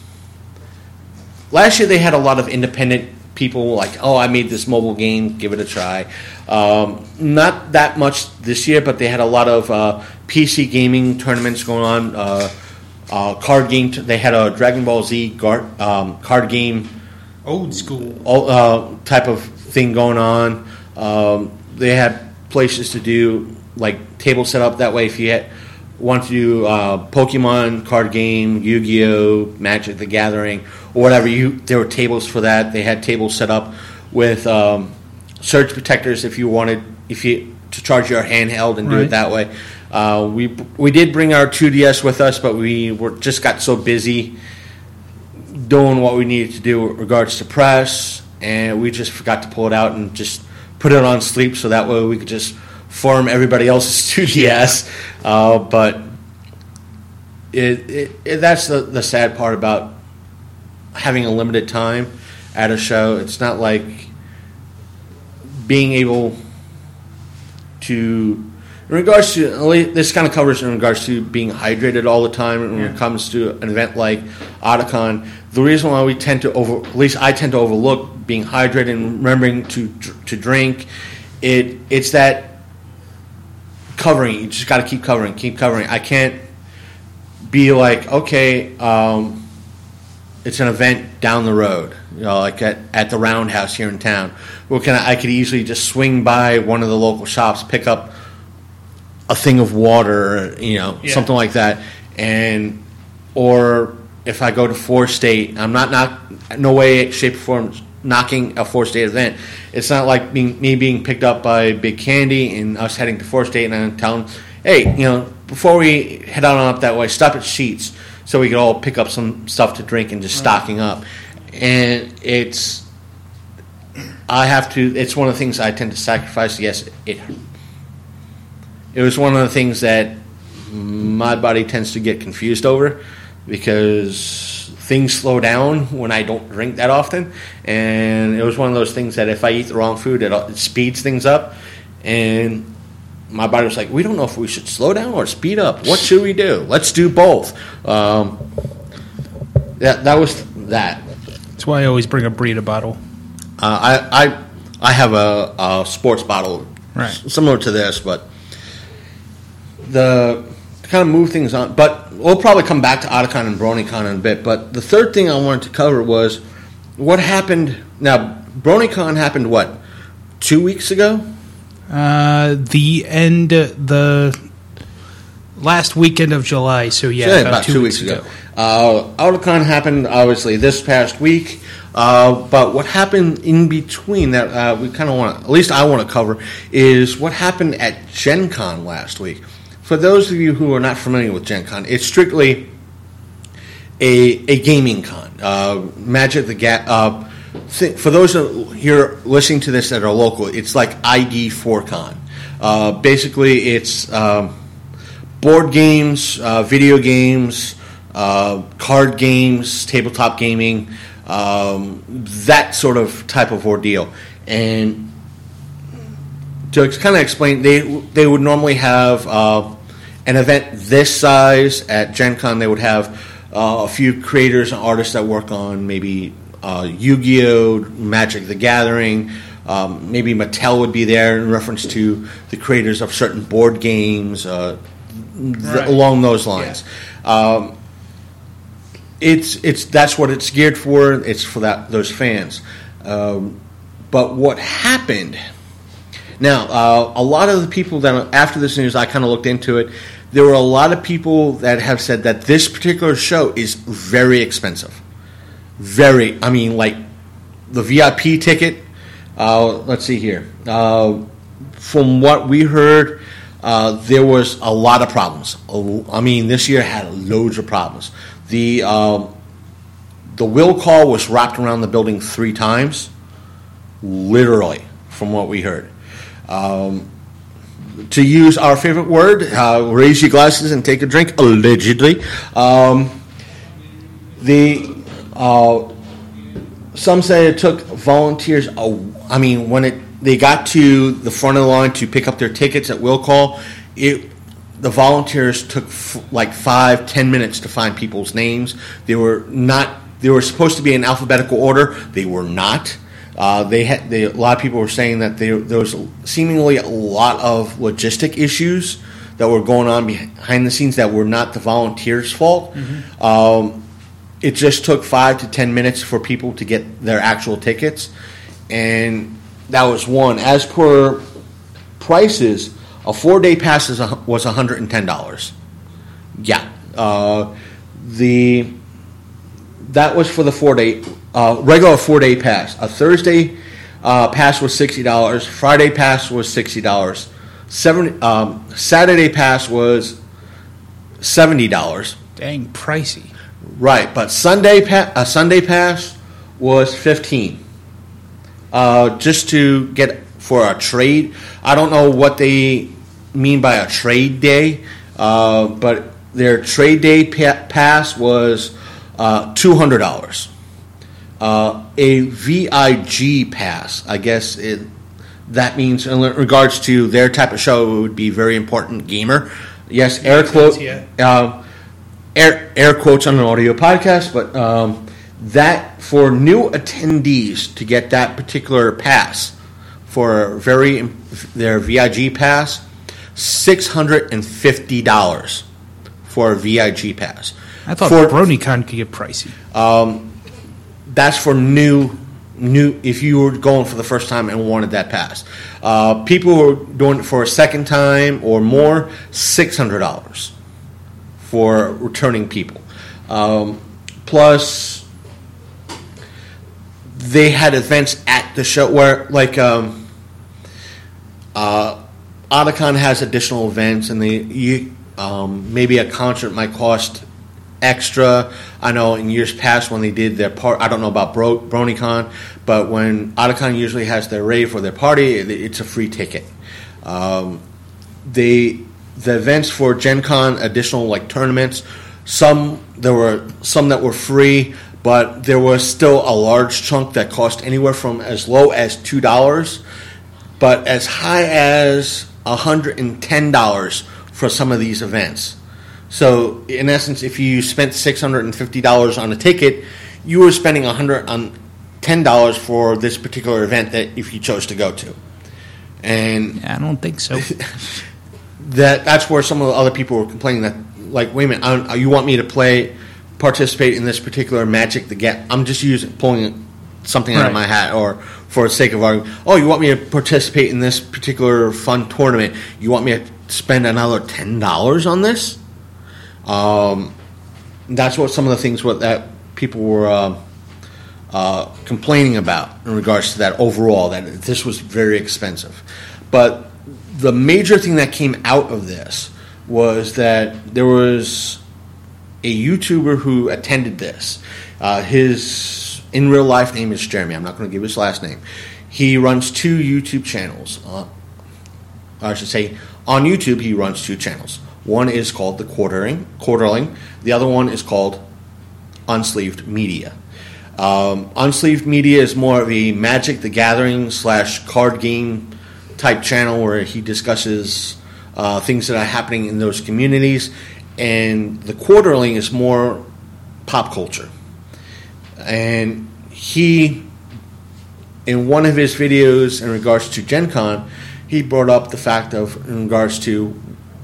last year they had a lot of independent people like, oh, I made this mobile game, give it a try. Um, not that much this year, but they had a lot of uh, P C gaming tournaments going on. Uh, uh, card game. T- they had a Dragon Ball Z guard, um, card game, old school uh, type of thing going on. Um, they had places to do like table setup. That way, if you had, want to do uh, Pokemon card game, Yu-Gi-Oh, Magic the Gathering, or whatever, you there were tables for that. They had tables set up with um, surge protectors if you wanted if you to charge your handheld and do right. it that way. Uh, we we did bring our two D S with us, but we were just got so busy doing what we needed to do with regards to press, and we just forgot to pull it out and just put it on sleep, so that way we could just form everybody else's two D S. Uh, but it, it, it that's the, the sad part about having a limited time at a show. It's not like being able to, in regards to, this kind of covers in regards to being hydrated all the time when yeah. it comes to an event like Otakon. The reason why we tend to over, at least I tend to overlook being hydrated and remembering to to drink, it it's that covering. You just got to keep covering, keep covering. I can't be like, okay, um, it's an event down the road, you know, like at, at the Roundhouse here in town, where can I, I could easily just swing by one of the local shops, pick up a thing of water, you know, yeah. something like that, and or if I go to Four State, I'm not not no way, shape, or form knocking a Four State event. It's not like being, me being picked up by Big Candy and us heading to Four State and I'm telling, hey, you know, before we head on up that way, stop at Sheets so we could all pick up some stuff to drink and just right. stocking up. And it's, I have to, it's one of the things I tend to sacrifice. Yes, it, it was one of the things that my body tends to get confused over because things slow down when I don't drink that often. And it was one of those things that if I eat the wrong food, it, it speeds things up. And my body was like, we don't know if we should slow down or speed up. What should we do? Let's do both. Um, that that was that. That's why I always bring a Brita bottle. Uh, I I I have a, a sports bottle, right, similar to this, but the to kind of move things on. But we'll probably come back to Otakon and BronyCon in a bit. But the third thing I wanted to cover was what happened. Now, BronyCon happened what, two weeks ago? Uh, the end, uh, the last weekend of July. So yeah, yeah about, about two, two weeks, weeks ago. ago. Uh, Otakon happened obviously this past week. Uh, but what happened in between that uh, we kind of want, at least I want to cover, is what happened at Gen Con last week. For those of you who are not familiar with Gen Con, it's strictly a a gaming con. Uh, Magic the Ga- uh, th- For those here listening to this that are local, it's like I D four Con. Uh, basically, it's um, board games, uh, video games, uh, card games, tabletop gaming, um, that sort of type of ordeal. And to kind of explain, they they would normally have uh, an event this size at Gen Con. They would have uh, a few creators and artists that work on maybe uh, Yu-Gi-Oh!, Magic the Gathering. Um, maybe Mattel would be there in reference to the creators of certain board games, uh, th- right. along those lines. Yeah. Um, it's it's that's what it's geared for. It's for that those fans. Um, but what happened? Now, uh, a lot of the people that after this news, I kind of looked into it. There were a lot of people that have said that this particular show is very expensive. Very, I mean, like the V I P ticket. Uh, let's see here. Uh, from what we heard, uh, there was a lot of problems. I mean, this year had loads of problems. The um, the will call was wrapped around the building three times, literally, from what we heard. Um, to use our favorite word, uh, raise your glasses and take a drink, allegedly. Um, the uh, some say it took volunteers. A, I mean, when it they got to the front of the line to pick up their tickets at will call, it the volunteers took f- like five, ten minutes to find people's names. They were not. They were supposed to be in alphabetical order. They were not. Uh, they had they, a lot of people were saying that they, there was seemingly a lot of logistic issues that were going on behind the scenes that were not the volunteers' fault. Mm-hmm. Um, it just took five to ten minutes for people to get their actual tickets, and that was one. As per prices, a four-day pass is a, was one hundred ten dollars. Yeah, uh, the that was for the four-day. Uh, regular four-day pass. A Thursday uh, pass was sixty dollars. Friday pass was sixty dollars. Seven um, Saturday pass was seventy dollars. Dang, pricey. Right, but Sunday pa- a Sunday pass was fifteen. Uh, just to get for a trade. I don't know what they mean by a trade day, uh, but their trade day pa- pass was uh, two hundred dollars. Uh, a V I G pass, I guess it, that means in regards to their type of show, it would be very important gamer. Yes, air quote, uh, air air quotes on an audio podcast, but um, that for new attendees to get that particular pass for very their V I G pass, six hundred and fifty dollars for a V I G pass. I thought for, BronyCon could get pricey. Um, that's for new, new. If you were going for the first time and wanted that pass, uh, people who are doing it for a second time or more, six hundred dollars for returning people. Um, plus, they had events at the show where, like, um, uh, Otakon has additional events, and they you, um, maybe a concert might cost extra. I know in years past when they did their part, I don't know about Bro, BronyCon, but when Otakon usually has their rave or their party, it's a free ticket. Um, they the events for Gen Con, additional like tournaments, some there were some that were free, but there was still a large chunk that cost anywhere from as low as two dollars, but as high as a hundred and ten dollars for some of these events. So, in essence, if you spent six hundred and fifty dollars on a ticket, you were spending a hundred and ten dollars for this particular event that if you chose to go to. And yeah, I don't think so. that that's where some of the other people were complaining that, like, wait a minute, I, you want me to play, participate in this particular Magic the Gathering? I'm just using pulling something out right. of my hat, or for the sake of argument, oh, you want me to participate in this particular fun tournament? You want me to spend another ten dollars on this? Um, that's what some of the things what that people were uh, uh, complaining about in regards to that overall, that this was very expensive. But the major thing that came out of this was that there was a YouTuber who attended this. Uh, his in real life name is Jeremy. I'm not going to give his last name. He runs two YouTube channels. Uh, I should say on YouTube he runs two channels. One is called The Quartering, Quarterling. The other one is called Unsleeved Media. Um, Unsleeved Media is more of a Magic the Gathering slash card game type channel where he discusses uh, things that are happening in those communities. And The Quarterling is more pop culture. And he, in one of his videos in regards to Gen Con, he brought up the fact of, in regards to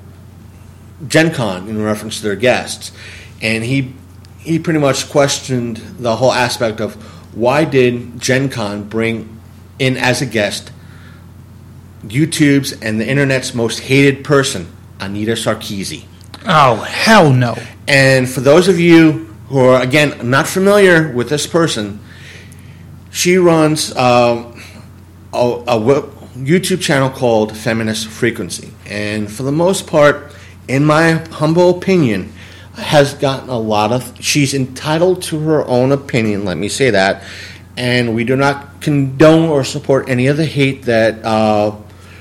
Gen Con in reference to their guests, and he he pretty much questioned the whole aspect of why did Gen Con bring in as a guest YouTube's and the internet's most hated person, Anita Sarkeesian. Oh, hell no. And for those of you who are, again, not familiar with this person, she runs um, a, a YouTube channel called Feminist Frequency, and for the most part, in my humble opinion, has gotten a lot of... She's entitled to her own opinion, let me say that. And we do not condone or support any of the hate that... Uh,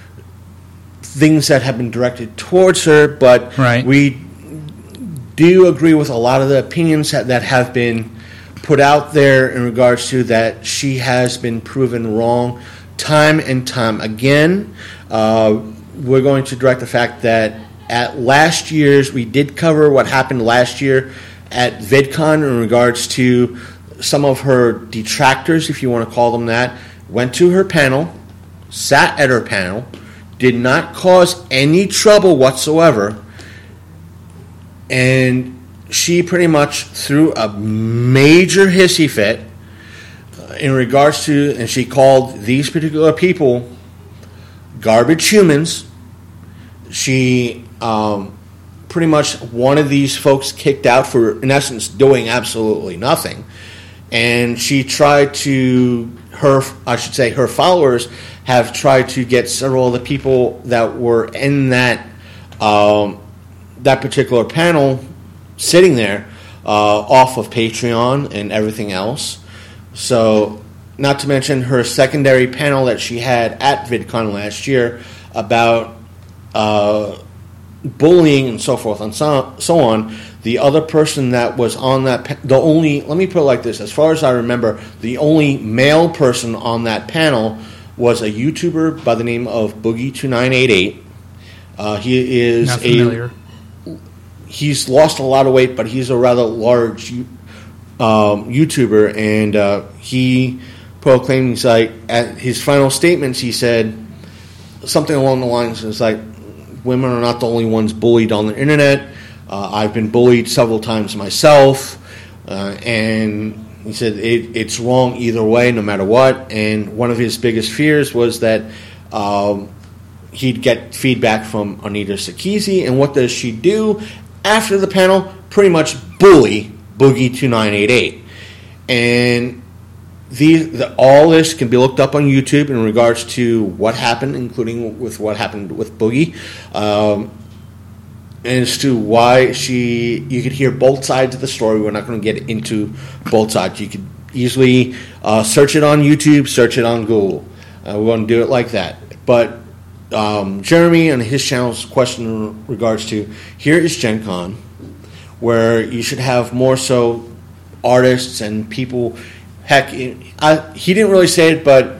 things that have been directed towards her, but right. we do agree with a lot of the opinions that, that have been put out there in regards to that she has been proven wrong time and time again. Uh, we're going to direct the fact that at last year's, we did cover what happened last year at VidCon in regards to some of her detractors, if you want to call them that, went to her panel, sat at her panel, did not cause any trouble whatsoever, and she pretty much threw a major hissy fit in regards to, and she called these particular people garbage humans. She um, pretty much wanted these folks kicked out for, in essence, doing absolutely nothing. And she tried to, her, I should say, her followers have tried to get several of the people that were in that um, that particular panel sitting there uh, off of Patreon and everything else. So, not to mention her secondary panel that she had at VidCon last year about uh, bullying and so forth and so, so on. The other person that was on that, the only, let me put it like this, as far as I remember, the only male person on that panel was a YouTuber by the name of Boogie two nine eight eight. Uh, he is Not familiar. a, he's lost a lot of weight, but he's a rather large um, YouTuber, and uh, he proclaimed, he's like, at his final statements, he said something along the lines, it's like, women are not the only ones bullied on the internet. Uh, I've been bullied several times myself, uh, and he said it, it's wrong either way, no matter what. And one of his biggest fears was that um, he'd get feedback from Anita Sarkeesian, and what does she do after the panel? Pretty much bully Boogie two nine eight eight. And the, the, all this can be looked up on YouTube in regards to what happened, including with what happened with Boogie, um, as to why she. You could hear both sides of the story. We're not going to get into both sides. You could easily uh, search it on YouTube, search it on Google. Uh, we're going to do it like that. But um, Jeremy and his channel's question in regards to here is Gen Con, where you should have more so artists and people. Heck, I, he didn't really say it, but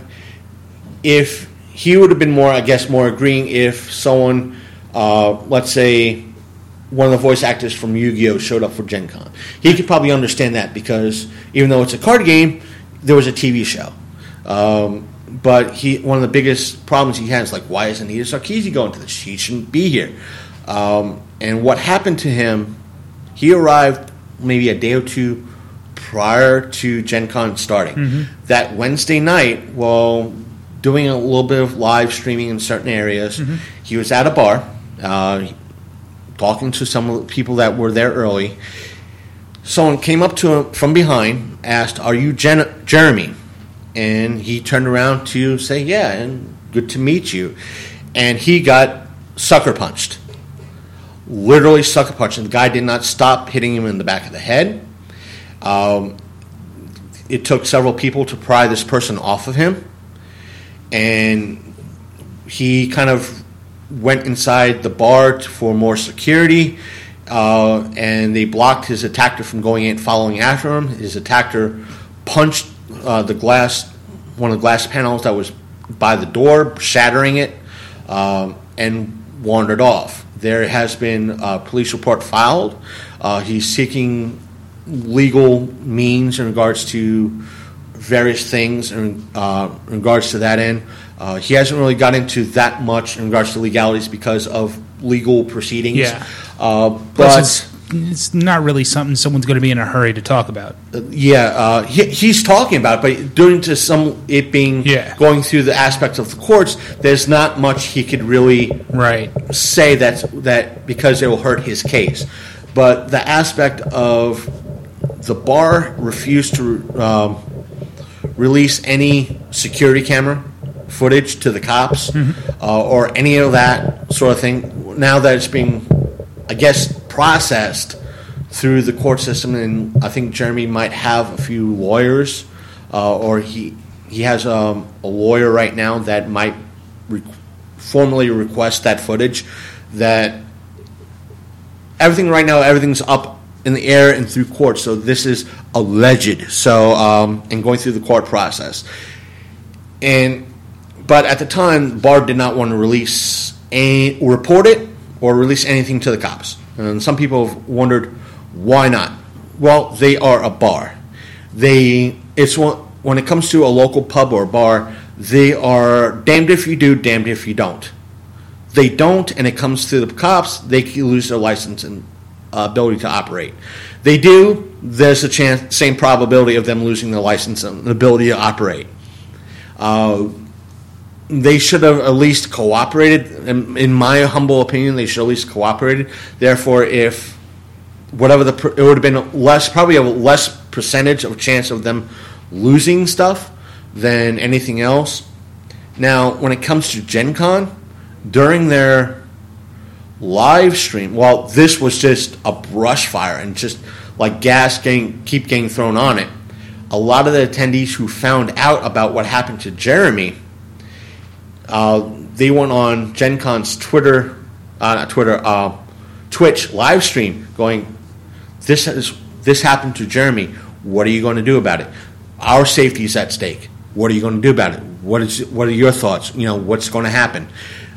if he would have been more, I guess, more agreeing if someone, uh, let's say, one of the voice actors from Yu-Gi-Oh! Showed up for Gen Con. He could probably understand that because even though it's a card game, there was a T V show. Um, but he, one of the biggest problems he has, like, why isn't Anita Sarkeesian going to this? He shouldn't be here. Um, and what happened to him, he arrived maybe a day or two prior to Gen Con starting. Mm-hmm. That Wednesday night, while doing a little bit of live streaming in certain areas, mm-hmm. he was at a bar, uh, talking to some of the people that were there early. Someone came up to him from behind, asked, "Are you Jen- Jeremy?" And he turned around to say, "Yeah, and good to meet you." And he got sucker punched. Literally sucker punched. And the guy did not stop hitting him in the back of the head. Um, it took several people to pry this person off of him, and he kind of went inside the bar for more security, uh, and they blocked his attacker from going in following after him. His attacker punched uh, the glass, one of the glass panels that was by the door, shattering it, um, and wandered off. There has been a police report filed. Uh, he's seeking legal means in regards to various things in, uh, in regards to that end. Uh, he hasn't really got into that much in regards to legalities because of legal proceedings. Yeah. Uh, Plus, but it's, it's not really something someone's going to be in a hurry to talk about. Uh, yeah, uh, he, he's talking about it, but due to some it being yeah. going through the aspects of the courts, there's not much he could really right. say that's, that because it will hurt his case. But the aspect of the bar refused to um, release any security camera footage to the cops, mm-hmm. uh, or any of that sort of thing. Now that it's being, I guess, processed through the court system, and I think Jeremy might have a few lawyers, uh, or he he has um, a lawyer right now that might re- formally request that footage. That everything right now, everything's up in the air and through court, so this is alleged. So, um, and going through the court process, and but at the time, Bar did not want to release a report it or release anything to the cops. And some people have wondered why not. Well, they are a bar. They it's one, when it comes to a local pub or bar, they are damned if you do, damned if you don't. They don't, and it comes to the cops, they can lose their license and Uh, ability to operate. They do, there's a chance, same probability of them losing their license and the ability to operate. Uh, they should have at least cooperated. In, in my humble opinion, they should at least cooperated. Therefore, if whatever the, it would have been less, probably a less percentage of chance of them losing stuff than anything else. Now, when it comes to Gen Con, during their live stream, well, this was just a brush fire and just like gas getting, keep getting thrown on it. A lot of the attendees who found out about what happened to Jeremy, uh, they went on Gen Con's Twitter, uh, not Twitter, uh, Twitch live stream going, this is this happened to Jeremy. What are you going to do about it? Our safety is at stake. What are you going to do about it? What is what are your thoughts? You know, what's going to happen?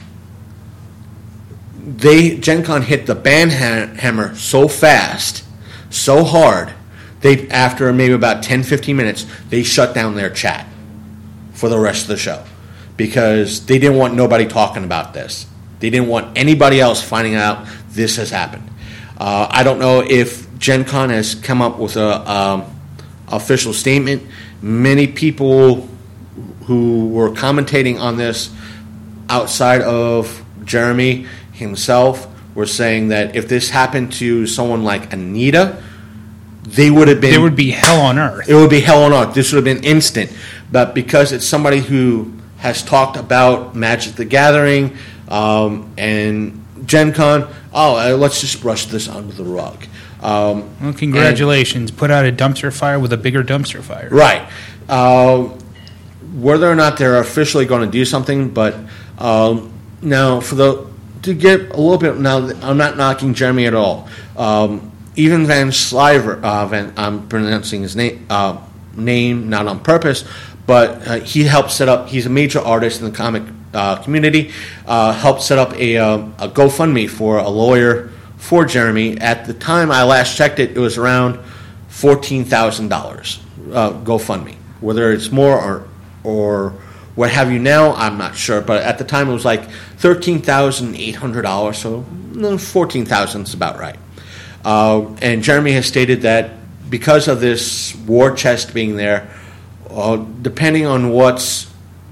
They Gen Con hit the ban ha- hammer so fast, so hard. They after maybe about ten, fifteen minutes, they shut down their chat for the rest of the show because they didn't want nobody talking about this. They didn't want anybody else finding out this has happened. Uh, I don't know if Gen Con has come up with a um, official statement. Many people who were commentating on this outside of Jeremy himself were saying that if this happened to someone like Anita, they would have been... There would be hell on earth. It would be hell on earth. This would have been instant. But because it's somebody who has talked about Magic the Gathering um, and Gen Con, oh, uh, let's just brush this under the rug. Um, well, congratulations. And, put out a dumpster fire with a bigger dumpster fire. Right. Uh, whether or not they're officially going to do something, but um, now for the to get a little bit, now I'm not knocking Jeremy at all. Um, even Van Sliver, uh, Van, I'm pronouncing his name, uh, name not on purpose, but uh, he helped set up, he's a major artist in the comic uh, community, uh, helped set up a, um, a GoFundMe for a lawyer for Jeremy. At the time I last checked it, it was around fourteen thousand dollars uh, GoFundMe. Whether it's more or or what have you now, I'm not sure. But at the time it was like thirteen thousand eight hundred dollars, so fourteen thousand dollars is about right. Uh, and Jeremy has stated that because of this war chest being there, uh, depending on what's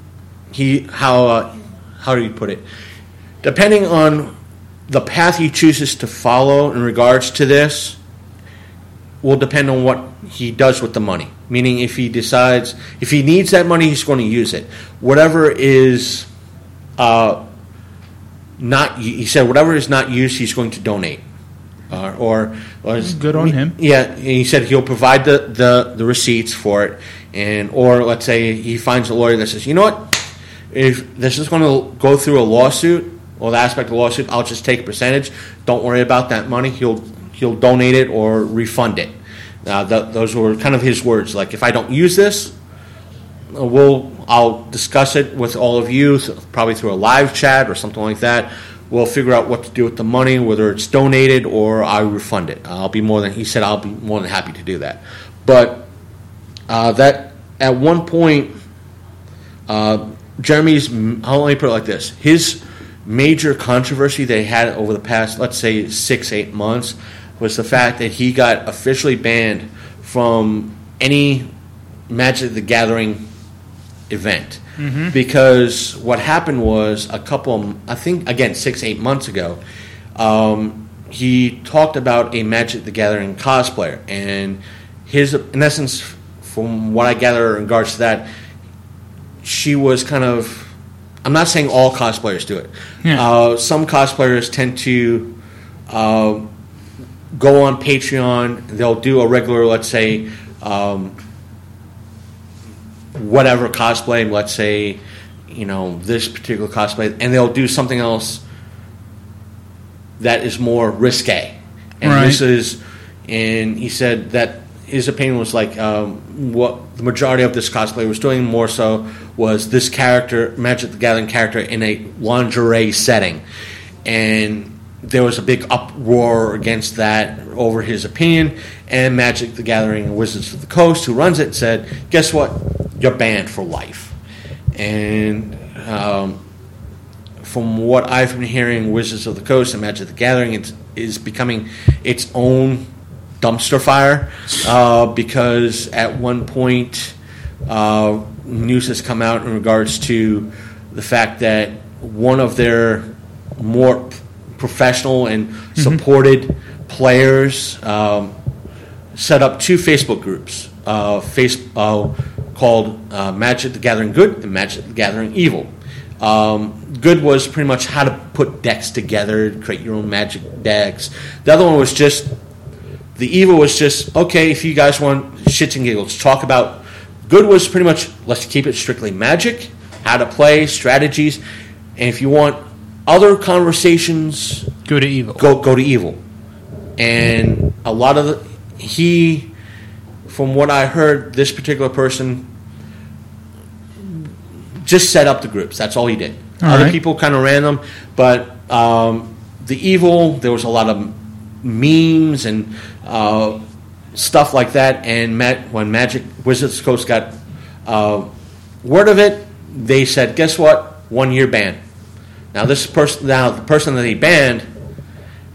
he how uh, how do you put it? Depending on the path he chooses to follow in regards to this, will depend on what he does with the money. Meaning, if he decides if he needs that money, he's going to use it. Whatever is uh, not, he said, whatever is not used, he's going to donate. Uh, or, or good on him. Yeah, he said he'll provide the, the, the receipts for it, and or let's say he finds a lawyer that says, you know what, if this is going to go through a lawsuit or the aspect of the lawsuit, I'll just take a percentage. Don't worry about that money. He'll he'll donate it or refund it. Uh, th- those were kind of his words. Like, if I don't use this, we'll I'll discuss it with all of you, so probably through a live chat or something like that. We'll figure out what to do with the money, whether it's donated or I refund it. I'll be more than he said. I'll be more than happy to do that. But uh, that at one point, uh, Jeremy's. I'll only put it like this: his major controversy they had over the past, let's say, six, eight months was the fact that he got officially banned from any Magic the Gathering event. Mm-hmm. Because what happened was a couple, I think, again, six, eight months ago, um, he talked about a Magic the Gathering cosplayer. And his, in essence, from what I gather in regards to that, she was kind of, I'm not saying all cosplayers do it. Yeah. Uh, some cosplayers tend to uh, go on Patreon. They'll do a regular, let's say, um, whatever cosplay. Let's say, you know, this particular cosplay, and they'll do something else that is more risque. And right. this is, and he said that his opinion was like um, what the majority of this cosplay was doing more so was this character, Magic the Gathering character, in a lingerie setting. And there was a big uproar against that over his opinion. And Magic the Gathering Wizards of the Coast, who runs it, said, guess what? You're banned for life. And um, from what I've been hearing, Wizards of the Coast and Magic the Gathering it's, is becoming its own dumpster fire uh, because at one point uh, news has come out in regards to the fact that one of their more professional and supported mm-hmm. players um, set up two Facebook groups uh, face, uh, called uh, Magic the Gathering Good and Magic the Gathering Evil. Um, good was pretty much how to put decks together, create your own Magic decks. The other one was just The evil was just, okay, if you guys want shits and giggles, talk about. Good was pretty much, let's keep it strictly Magic, how to play, strategies. And if you want other conversations, go to evil. Go go to evil. And a lot of the, he, from what I heard, this particular person just set up the groups. That's all he did. All Other right. people kind of ran them, but um, the evil, there was a lot of memes and uh, stuff like that. And Matt, when Magic Wizards Coast got uh, word of it, they said, "Guess what? One year ban." Now this person, now the person that he banned,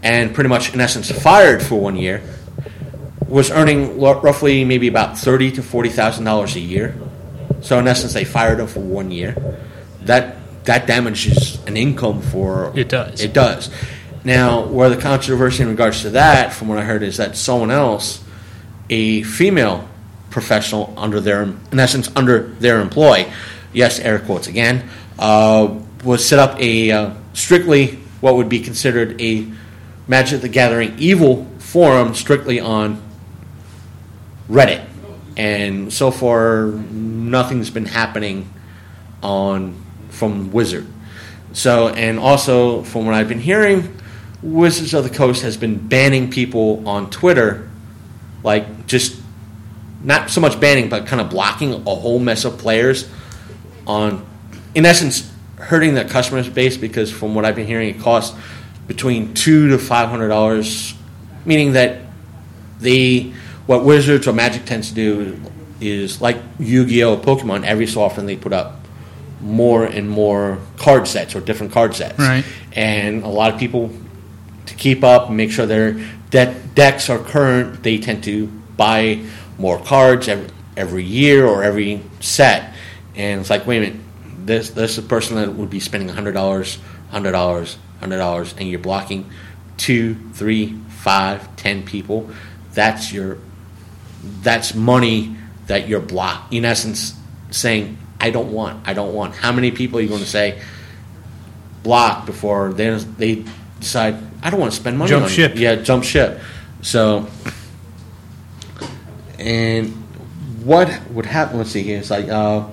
and pretty much, in essence, fired for one year, was earning roughly maybe about thirty to forty thousand dollars a year. So in essence, they fired him for one year. That that damages an income for it does. It does. Now, where the controversy in regards to that, from what I heard, is that someone else, a female professional under their, in essence, under their employ, yes, air quotes again, uh, was set up a uh, strictly what would be considered a Magic the Gathering evil forum strictly on Reddit, and so far nothing's been happening on from Wizard. So, and also from what I've been hearing, Wizards of the Coast has been banning people on Twitter, like just not so much banning, but kind of blocking a whole mess of players on, in essence, hurting their customer base, because from what I've been hearing, it costs between two to five hundred dollars, meaning that they. What Wizards or Magic tends to do is, like Yu-Gi-Oh! Pokemon, every so often they put up more and more card sets or different card sets. Right. And a lot of people, to keep up and make sure their de- decks are current, they tend to buy more cards every, every year or every set. And it's like, wait a minute, this, this is a person that would be spending one hundred dollars, one hundred dollars, one hundred dollars, and you're blocking two, three, five, ten people. That's your... That's money that you're blocked. In essence, saying, I don't want, I don't want. How many people are you going to say block before they they decide, I don't want to spend money jump on ship. it? Yeah, jump ship. So, and what would happen, let's see here, it's like, uh,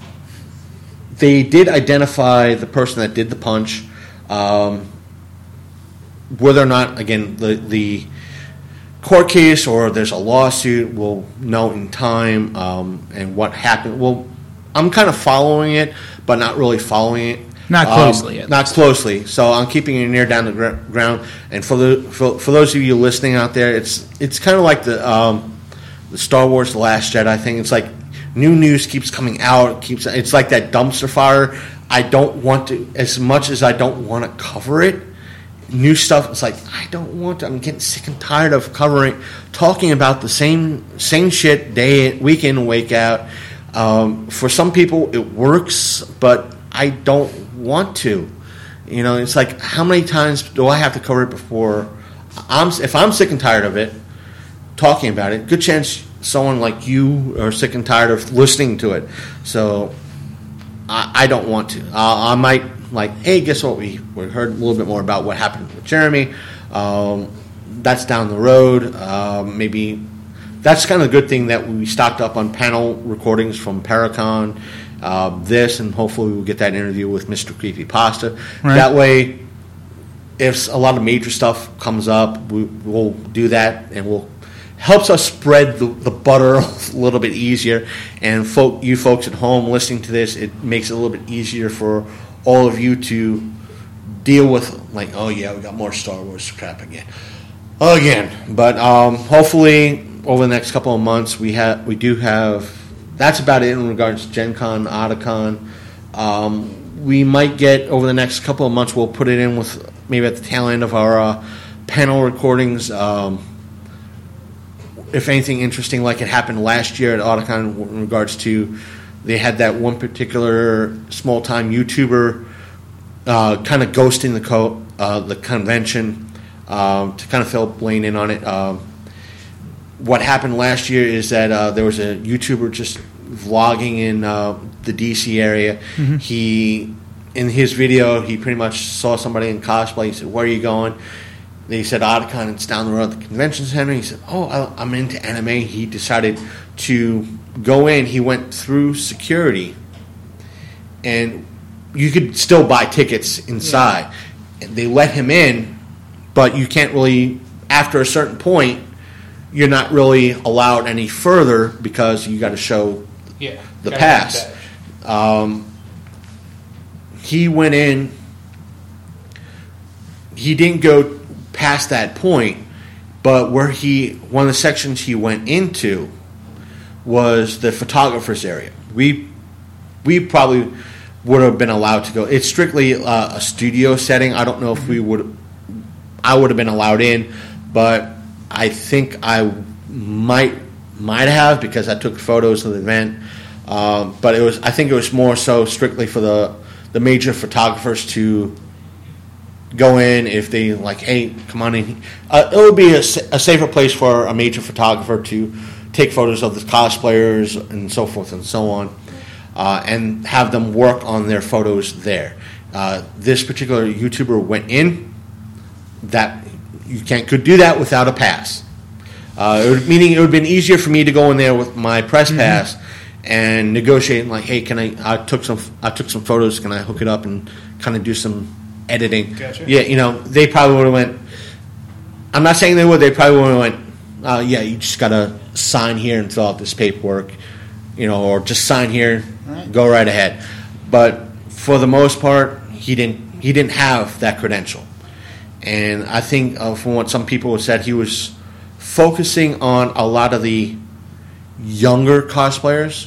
they did identify the person that did the punch. Um, whether or not, again, the the court case or there's a lawsuit, we'll know in time, um, and what happened. Well, I'm kind of following it, but not really following it. Not closely. Um, not closely. So I'm keeping an ear down the gr- ground. And for the for, for those of you listening out there, it's it's kind of like the um, the Star Wars: The Last Jedi thing. It's like new news keeps coming out. It keeps. It's like that dumpster fire. I don't want to, as much as I don't want to cover it. New stuff, it's like, I don't want to, I'm getting sick and tired of covering, talking about the same same shit day, week in, week out. Um, for some people, it works, but I don't want to. You know, it's like, how many times do I have to cover it before, I'm, if I'm sick and tired of it, talking about it, good chance someone like you are sick and tired of listening to it. So, I, I don't want to. Uh, I might... Like, hey, guess what? We, we heard a little bit more about what happened with Jeremy. Um, that's down the road. Um, maybe that's kind of a good thing that we stocked up on panel recordings from Paracon, uh, this, and hopefully we'll get that interview with Mister Creepypasta. Right. That way, if a lot of major stuff comes up, we, we'll do that, and we'll helps us spread the, the butter a little bit easier. And folk, you folks at home listening to this, it makes it a little bit easier for all of you to deal with, like, oh yeah, we got more Star Wars crap again, again. But um, hopefully, over the next couple of months, we have, we do have. That's about it in regards to Gen Con, Otakon. Um, we might get over the next couple of months. We'll put it in with maybe at the tail end of our uh, panel recordings. Um, if anything interesting, like it happened last year at Otakon, in regards to. They had that one particular small-time YouTuber uh, kind of ghosting the co- uh, the convention um, to kind of fill Blaine in on it. Um, what happened last year is that uh, there was a YouTuber just vlogging in uh, the D C area. Mm-hmm. He, in his video, he pretty much saw somebody in cosplay. He said, "Where are you going?" They said, Otakon, it's down the road at the convention center. He said, oh, I'm into anime. He decided to go in. He went through security, and you could still buy tickets inside. Yeah. They let him in, but you can't really, after a certain point, you're not really allowed any further because you got to show yeah, the pass. Um, he went in. He didn't go past that point, but where he one of the sections he went into was the photographer's area. We we probably would have been allowed to go. It's strictly uh, a studio setting. I don't know if we would I would have been allowed in, but I think I might might have because I took photos of the event. Um, but it was I think it was more so strictly for the the major photographers to go in if they like, hey, come on in. Uh, it would be a, a safer place for a major photographer to take photos of the cosplayers and so forth and so on, uh, and have them work on their photos there. Uh, this particular YouTuber went in. That you can't could do that without a pass. Uh, it would, meaning it would have been easier for me to go in there with my press mm-hmm. pass and negotiate. Like, hey, can I? I took some. I took some photos. Can I hook it up and kind of do some editing? Gotcha. Yeah, you know, they probably would have went. I'm not saying they would. They probably would have went. Uh, yeah, you just gotta sign here and fill out this paperwork, you know, or just sign here, right. Go right ahead. But for the most part, he didn't. He didn't have that credential, and I think uh, from what some people have said, he was focusing on a lot of the younger cosplayers,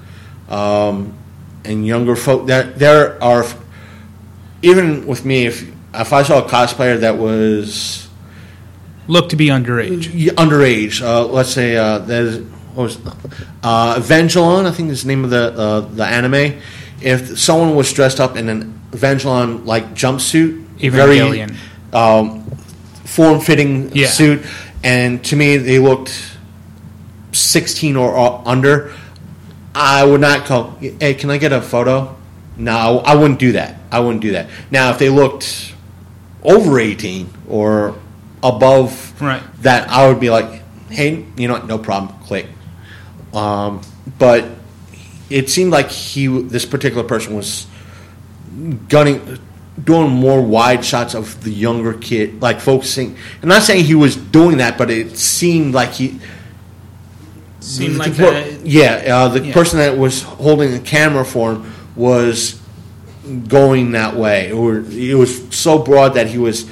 um, and younger folk. That there are, even with me, if if I saw a cosplayer that was looked to be underage, underage, uh, let's say uh, there's what was uh, Evangelon, I think is the name of the uh, the anime. If someone was dressed up in an Evangelon like jumpsuit, very um, form fitting yeah. suit, and to me they looked sixteen or under, I would not go, hey, can I get a photo? No, I wouldn't do that. I wouldn't do that. Now, if they looked over eighteen or above right. that, I would be like, hey, you know what, no problem, click. Um, but it seemed like he, this particular person was gunning, doing more wide shots of the younger kid, like focusing. I'm not saying he was doing that, but it seemed like he... Seemed like the, that. Yeah, uh, the yeah. person that was holding the camera for him was going that way. Or it was so broad that he was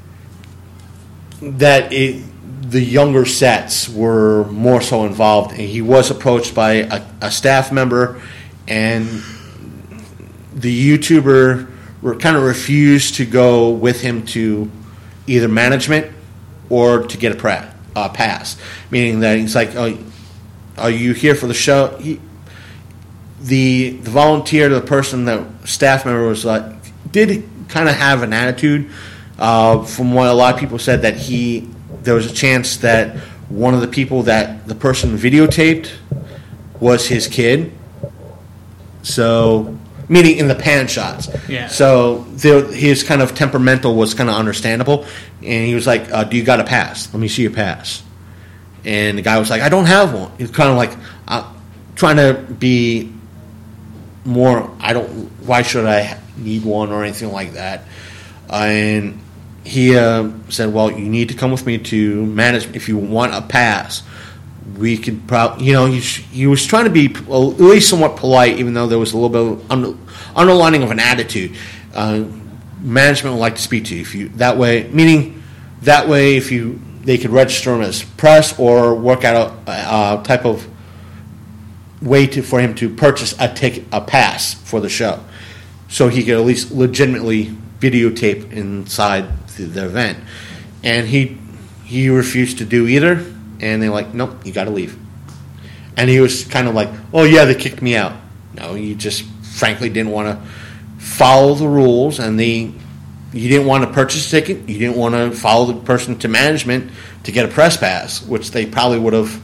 that it, the younger sets were more so involved. And he was approached by a, a staff member, and the YouTuber were kind of refused to go with him to either management or to get a pra- uh, pass, meaning that he's like, oh, are you here for the show? He, the the volunteer, the person, that staff member was like, did kind of have an attitude. Uh, from what a lot of people said, that he there was a chance that one of the people that the person videotaped was his kid. So, meaning in the pan shots. Yeah. So there, his kind of temperamental was kind of understandable, and he was like, uh, "Do you got a pass? Let me see your pass." And the guy was like, I don't have one. He's kind of like uh, trying to be more, I don't, why should I need one or anything like that. Uh, and he uh, said, well, you need to come with me to manage. If you want a pass, we could probably, you know, he, he was trying to be at least somewhat polite, even though there was a little bit of under, underlining of an attitude. Uh, management would like to speak to you. If you that way, meaning that way if you, they could register him as press or work out a, a, a type of way to, for him to purchase a ticket, a pass for the show, so he could at least legitimately videotape inside the, the event. And he he refused to do either, and they're like, nope, you got to leave. And he was kind of like, oh yeah, they kicked me out. No, you just frankly didn't want to follow the rules, and they. You didn't want to purchase a ticket. You didn't want to follow the person to management to get a press pass, which they probably would have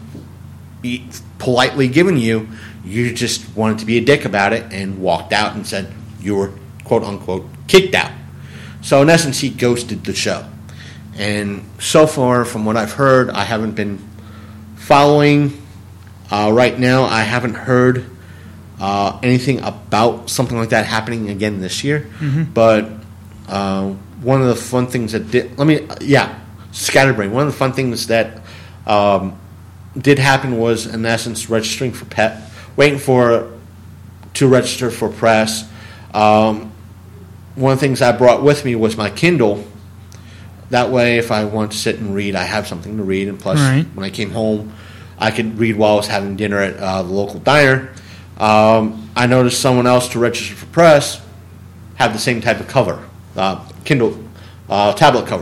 politely given you. You just wanted to be a dick about it and walked out and said you were, quote unquote, kicked out. So in essence, he ghosted the show. And so far, from what I've heard, I haven't been following. Uh, right now, I haven't heard uh, anything about something like that happening again this year. Mm-hmm. But Uh, one of the fun things that did, let me, yeah, scatterbrain. One of the fun things that um, did happen was, in essence, registering for pet, waiting for to register for press. Um, one of the things I brought with me was my Kindle. That way, if I want to sit and read, I have something to read. And plus, right. when I came home, I could read while I was having dinner at uh, the local diner. Um, I noticed someone else to register for press had the same type of cover. Uh, Kindle uh, tablet cover.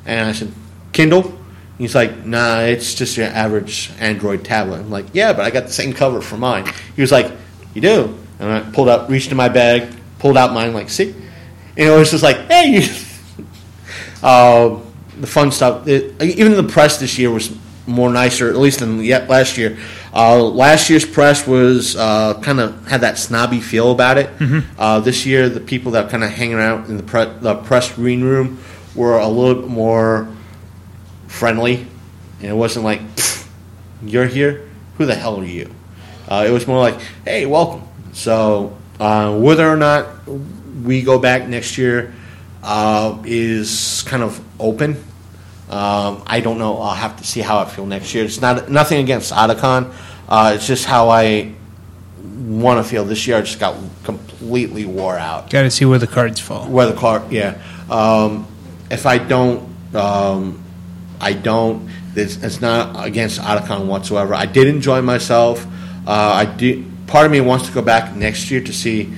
And I said, Kindle? He's like, nah, it's just your average Android tablet. I'm like, yeah, but I got the same cover for mine. He was like, you do? And I pulled up, reached in my bag, pulled out mine, like, see? And it was just like, hey, you. uh, the fun stuff. It, even the press this year was more nicer, at least than yet last year. Uh, last year's press was uh, kind of had that snobby feel about it. Mm-hmm. Uh, this year, the people that kind of hanging out in the, pre- the press green room were a little bit more friendly, and it wasn't like, you're here? Who the hell are you? Uh, it was more like, hey, welcome. So uh, whether or not we go back next year uh, is kind of open. Um, I don't know. I'll have to see how I feel next year. It's not nothing against Otakon. Uh, it's just how I want to feel this year. I just got completely wore out. Got to see where the cards fall. Where the card, yeah. Um, if I don't, um, I don't. It's, it's not against Otakon whatsoever. I did enjoy myself. Uh, I do. Part of me wants to go back next year to see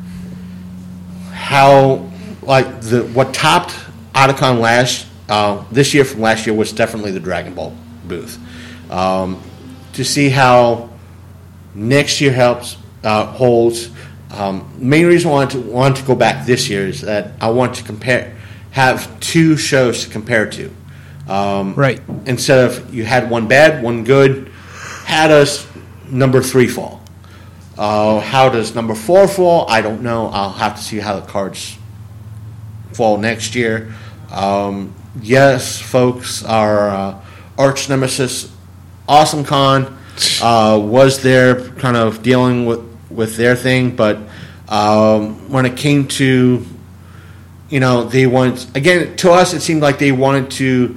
how, like the what topped Otakon last uh, this year from last year was definitely the Dragon Ball booth. Um, to see how next year helps uh, holds. Um, main reason I wanted to want to go back this year is that I want to compare, have two shows to compare to. Um, right. Instead of you had one bad, one good, had us number three fall. Uh, how does number four fall? I don't know. I'll have to see how the cards fall next year. Um, yes, folks, our uh, arch nemesis, Awesome Con, uh, was there kind of dealing with, with their thing, but um, when it came to, you know, they wanted, again, to us it seemed like they wanted to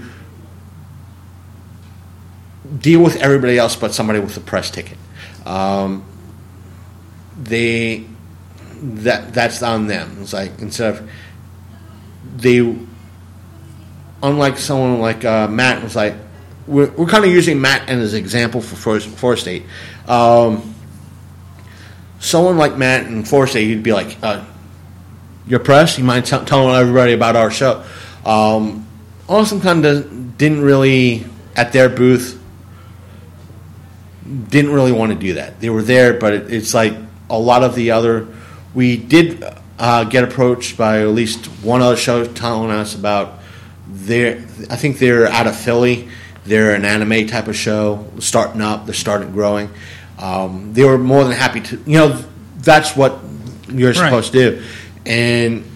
deal with everybody else but somebody with a press ticket. Um, they that that's on them. It's like instead of they, unlike someone like uh, Matt was like, we're we're kind of using Matt as an example for Forest, Forest State. Um, someone like Matt in Forest State, you'd be like, uh, your press, you mind t- telling everybody about our show? Um, Awesome kind of didn't really at their booth. Didn't really want to do that. They were there, but it, it's like a lot of the other. We did uh, get approached by at least one other show telling us about their. I think they're out of Philly. They're an anime type of show, starting up. They're starting growing. Um, they were more than happy to. You know, that's what you're right. supposed to do. And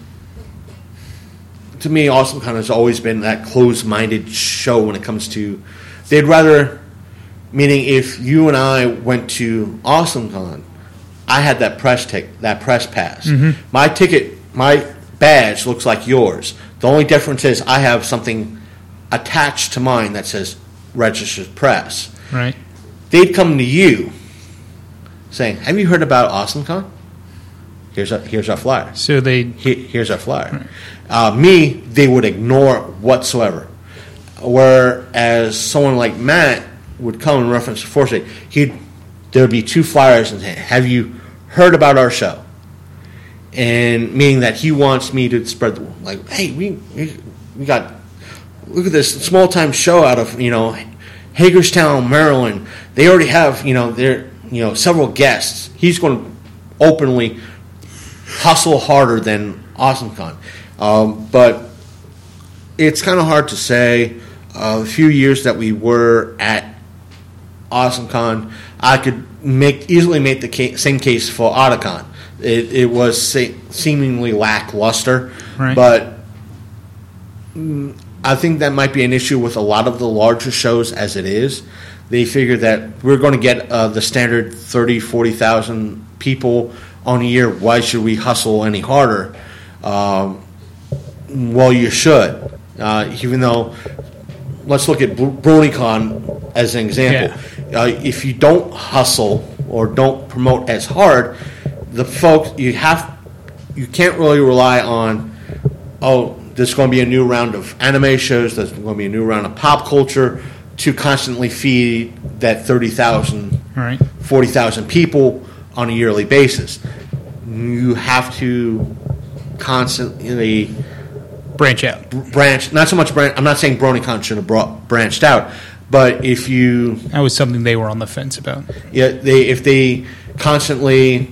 to me, Awesome Con has always been that closed-minded show when it comes to. They'd rather. Meaning, if you and I went to Awesome Con, I had that press tick, that press pass. Mm-hmm. My ticket, my badge looks like yours. The only difference is I have something attached to mine that says registered press. Right. They'd come to you saying, "Have you heard about Awesome Con? Here's our here's our flyer. So they Here, here's our flyer." Right. Uh, me, they would ignore whatsoever. Whereas someone like Matt would come in reference to Force State, he'd there would be two flyers and say, "Have you heard about our show?" And meaning that he wants me to spread the like, "Hey, we we, we got look at this small time show out of you know Hagerstown, Maryland. They already have you know their you know several guests. He's going to openly hustle harder than Awesome Con, um, but it's kind of hard to say. Uh, a few years that we were at Awesome Con, I could make easily make the case, same case for Otakon. It, it was se- seemingly lackluster, right. but mm, I think that might be an issue with a lot of the larger shows as it is. They figure that we're going to get uh, the standard thirty, forty thousand people on a year. Why should we hustle any harder? Um, well, you should, uh, even though. Let's look at BronyCon as an example. Yeah. Uh, if you don't hustle or don't promote as hard, the folks you have, you can't really rely on. Oh, there's going to be a new round of anime shows. There's going to be a new round of pop culture to constantly feed that thirty thousand, right. forty thousand people on a yearly basis. You have to constantly branch out. Branch, not so much branch. I'm not saying BronyCon should have brought, branched out, but if you, that was something they were on the fence about. Yeah, they if they constantly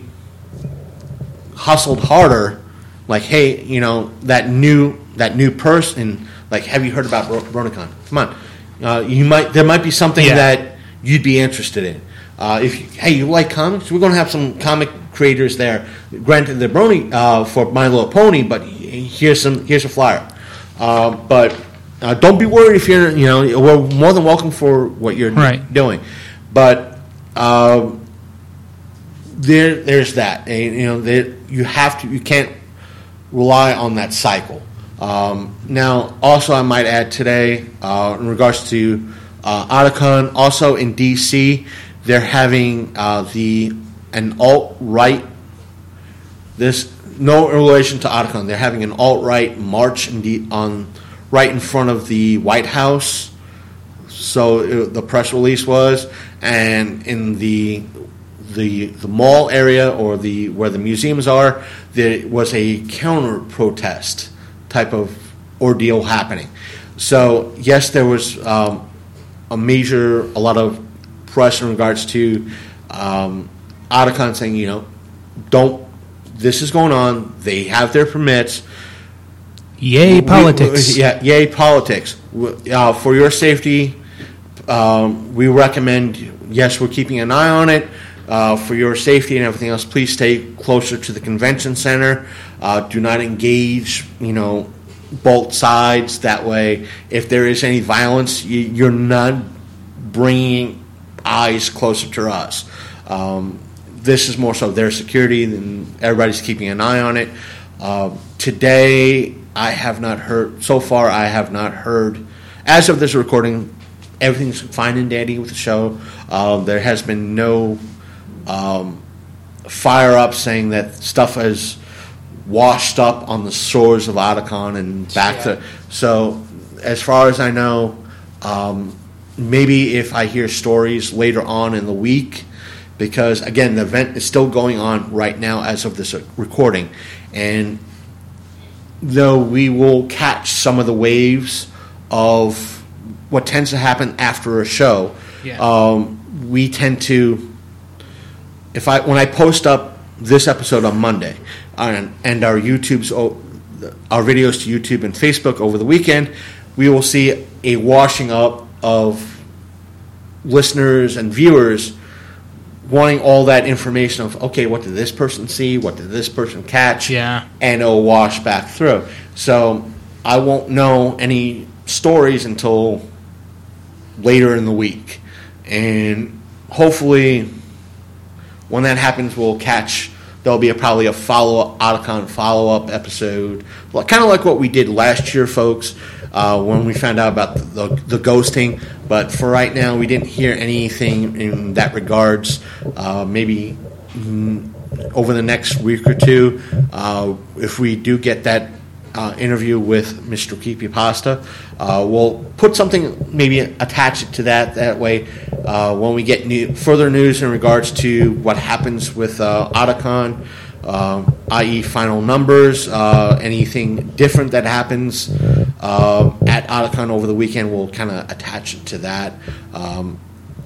hustled harder, like, hey, you know, that new that new person, like, have you heard about BronyCon? Come on, uh, you might there might be something yeah. that you'd be interested in. Uh, if you, hey, you like comics, we're going to have some comic creators there. Granted, they're Brony uh, for My Little Pony, but here's some here's a flyer. Uh, but uh, don't be worried if you're you know we're more than welcome for what you're right. doing. But uh, there there's that. And, you know there, you have to you can't rely on that cycle. Um, now, also, I might add today uh, in regards to uh, Otakon, also in D C. They're having uh, the an alt-right, this no relation to Otakon. They're having an alt-right march in the, on right in front of the White House. So it, the press release was, and in the the the mall area or the where the museums are, there was a counter protest type of ordeal happening. So yes, there was um, a major, a lot of press in regards to um, Otakon saying, you know, don't, this is going on, they have their permits. Yay, we, politics. We, yeah, yay, politics. Uh, for your safety, um, we recommend, yes, we're keeping an eye on it. Uh, for your safety and everything else, please stay closer to the convention center. Uh, do not engage, you know, both sides. That way, if there is any violence, you, you're not bringing eyes closer to us. Um, this is more so their security, and everybody's keeping an eye on it. Uh, today, I have not heard, so far I have not heard, as of this recording, everything's fine and dandy with the show. Uh, there has been no um, fire-up saying that stuff has washed up on the shores of Otakon and back yeah. to, so as far as I know, um, maybe if I hear stories later on in the week, because, again, the event is still going on right now as of this recording. And though we will catch some of the waves of what tends to happen after a show, yeah. um, we tend to, if I when I post up this episode on Monday and, and our YouTube's, our videos to YouTube and Facebook over the weekend, we will see a washing up of listeners and viewers wanting all that information of, okay, what did this person see? What did this person catch? Yeah. And it'll wash back through. So I won't know any stories until later in the week. And hopefully when that happens, we'll catch, there'll be a, probably a follow-up, Otakon follow-up episode, well, kind of like what we did last year, folks. Uh, when we found out about the, the, the ghosting, but for right now, we didn't hear anything in that regards. Uh, maybe mm, over the next week or two, uh, if we do get that uh, interview with Mister Creepypasta, uh, we'll put something, maybe attach it to that. That way, uh, when we get new, further news in regards to what happens with uh, Otakon, Uh, that is final numbers, uh, anything different that happens uh, at Otakon over the weekend, we'll kind of attach it to that. Um,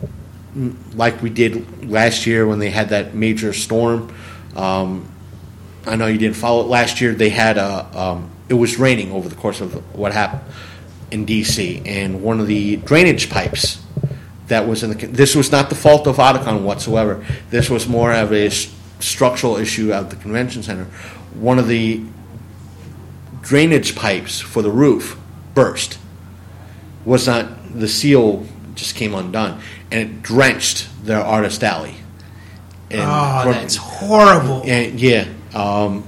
like we did last year when they had that major storm. Um, I know you didn't follow it last year. They had a, um, it was raining over the course of what happened in D C, and one of the drainage pipes that was in the, this was not the fault of Otakon whatsoever. This was more of a structural issue at the convention center. One of the drainage pipes for the roof burst. Was not, the seal just came undone, and it drenched their artist alley. And oh, for, that's horrible. And yeah, um,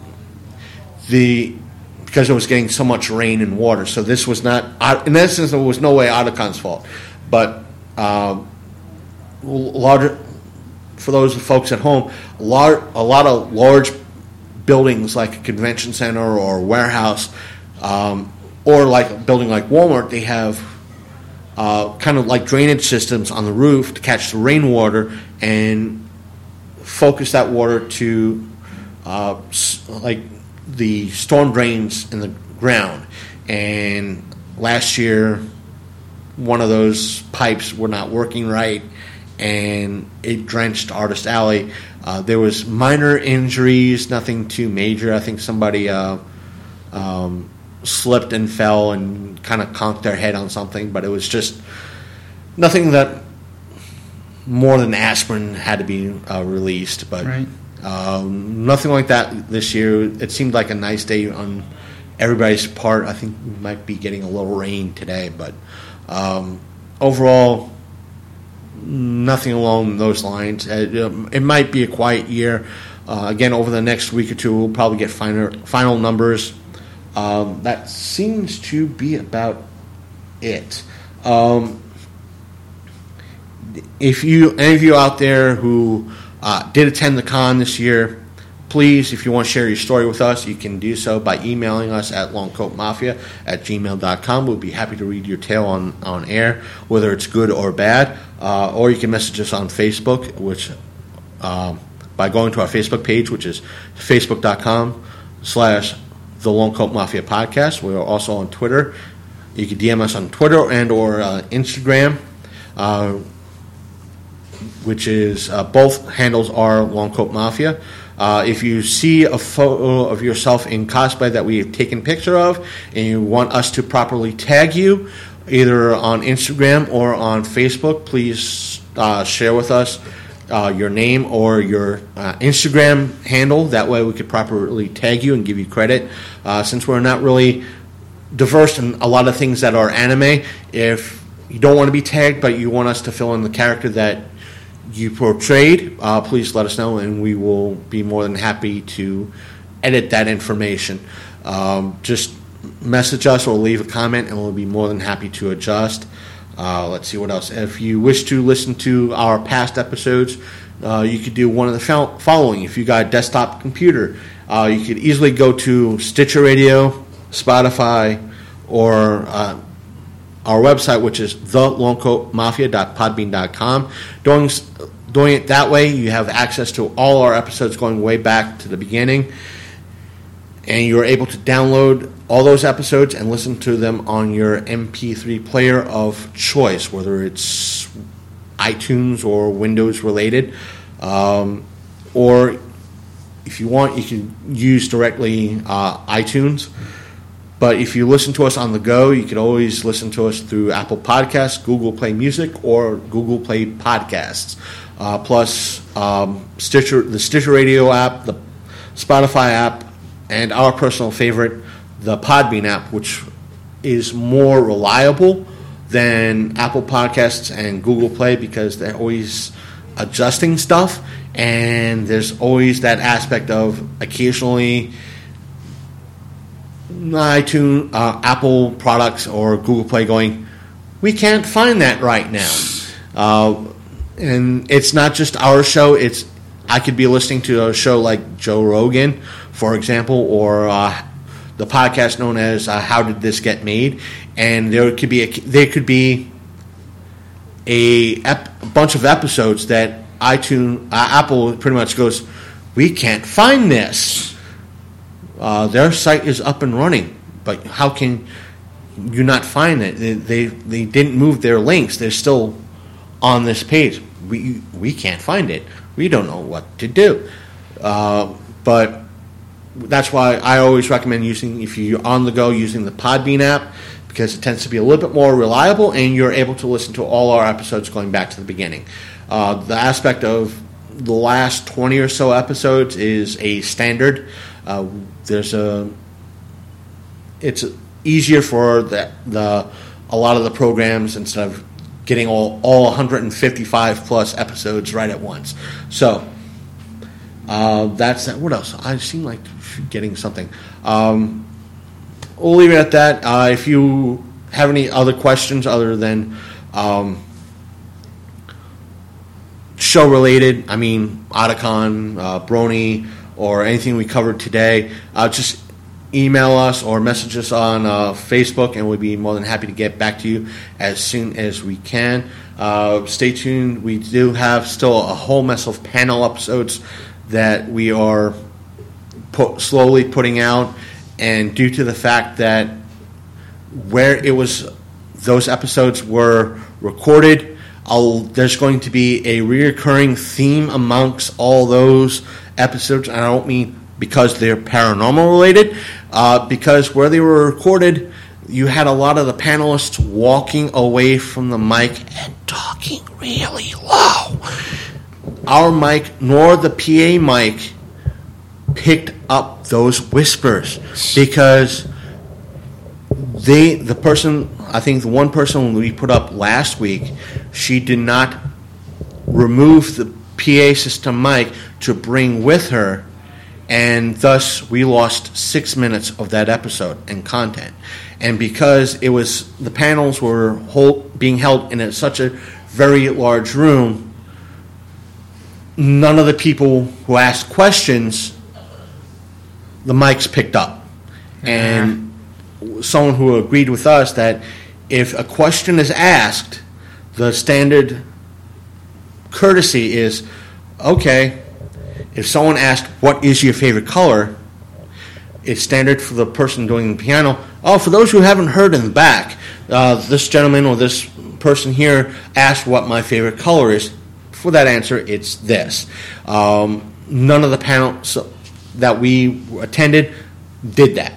the because it was getting so much rain and water. So this was not, in essence, it was no way Otakon's fault, but um, larger. For those folks at home, a lot, a lot of large buildings like a convention center or warehouse, um, or like a building like Walmart, they have uh, kind of like drainage systems on the roof to catch the rainwater and focus that water to uh, like the storm drains in the ground. and last year one of those pipes were not working right, and it drenched Artist Alley. Uh, there was minor injuries, nothing too major. I think somebody uh, um, slipped and fell and kind of conked their head on something, but it was just nothing that more than aspirin had to be uh, released. But Right. um, nothing like that this year. It seemed like a nice day on everybody's part. I think we might be getting a little rain today, but um, overall, nothing along those lines. Uh, it might be a quiet year. Uh, again, over the next week or two, we'll probably get final, final numbers. Um, that seems to be about it. Um, if you, any of you out there who uh, did attend the con this year, please, if you want to share your story with us, you can do so by emailing us at longcoatmafia at gmail dot com. We'll be happy to read your tale on, on air, whether it's good or bad. Uh, or you can message us on Facebook, which uh, by going to our Facebook page, which is facebook dot com slash the Long Coat Mafia Podcast. We're also on Twitter. You can D M us on Twitter and or uh, Instagram, uh, which is uh, both handles are Long Coat Mafia. Uh, if you see a photo of yourself in cosplay that we have taken a picture of and you want us to properly tag you, either on Instagram or on Facebook, please uh, share with us uh, your name or your uh, Instagram handle. That way we could properly tag you and give you credit. Uh, since we're not really diverse in a lot of things that are anime, if you don't want to be tagged but you want us to fill in the character that you portrayed, uh, please let us know, and we will be more than happy to edit that information. Um, just message us or leave a comment, and we'll be more than happy to adjust. Uh, let's see what else. If you wish to listen to our past episodes, uh, you could do one of the fo- following. If you got a desktop computer, uh, you could easily go to Stitcher Radio, Spotify, or uh, our website, which is the long coat mafia dot podbean dot com. Doing, doing it that way, you have access to all our episodes going way back to the beginning, and you're able to download all those episodes and listen to them on your M P three player of choice, whether it's iTunes or Windows related. Um, or if you want, you can use directly uh, iTunes. But if you listen to us on the go, you can always listen to us through Apple Podcasts, Google Play Music, or Google Play Podcasts. Uh, plus um, Stitcher, the Stitcher Radio app, the Spotify app, and our personal favorite, the Podbean app, which is more reliable than Apple Podcasts and Google Play because they're always adjusting stuff, and there's always that aspect of occasionally iTunes, uh, Apple products or Google Play going, we can't find that right now. Uh, and it's not just our show. It's I could be listening to a show like Joe Rogan, for example, or uh, the podcast known as uh, How Did This Get Made? And there could be a, there could be a, ep- a bunch of episodes that iTunes, uh, Apple pretty much goes, we can't find this. Uh, their site is up and running, but how can you not find it? They, they they didn't move their links. They're still on this page. We we can't find it. We don't know what to do. Uh, but that's why I always recommend using, if you're on the go, using the Podbean app, because it tends to be a little bit more reliable, and you're able to listen to all our episodes going back to the beginning. Uh, the aspect of the last twenty or so episodes is a standard. Uh, there's a, it's easier for the, the a lot of the programs instead of getting all, all one hundred fifty-five plus episodes right at once. So uh, that's that. What else? I seem like getting something. Um, we'll leave it at that. Uh, if you have any other questions other than um, show related, I mean, Otacon, uh, Brony, or anything we covered today, uh, just email us or message us on uh, Facebook, and we'll be more than happy to get back to you as soon as we can. Uh, stay tuned. We do have still a whole mess of panel episodes that we are put, slowly putting out, and due to the fact that where it was, those episodes were recorded. I'll, there's going to be a reoccurring theme amongst all those episodes. I don't mean because they're paranormal related, uh, because where they were recorded, you had a lot of the panelists walking away from the mic and talking really low. Our mic, nor the P A mic, picked up those whispers because they, the person, I think the one person we put up last week, she did not remove the P A system mic to bring with her, and thus we lost six minutes of that episode and content. And because it was, the panels were hold, being held in a, such a very large room, none of the people who asked questions, the mics picked up. And someone who agreed with us that if a question is asked, the standard courtesy is, okay, if someone asked, what is your favorite color, it's standard for the person doing the piano, oh, for those who haven't heard in the back, uh, this gentleman or this person here asked what my favorite color is. For that answer, it's this. Um, none of the panels that we attended did that.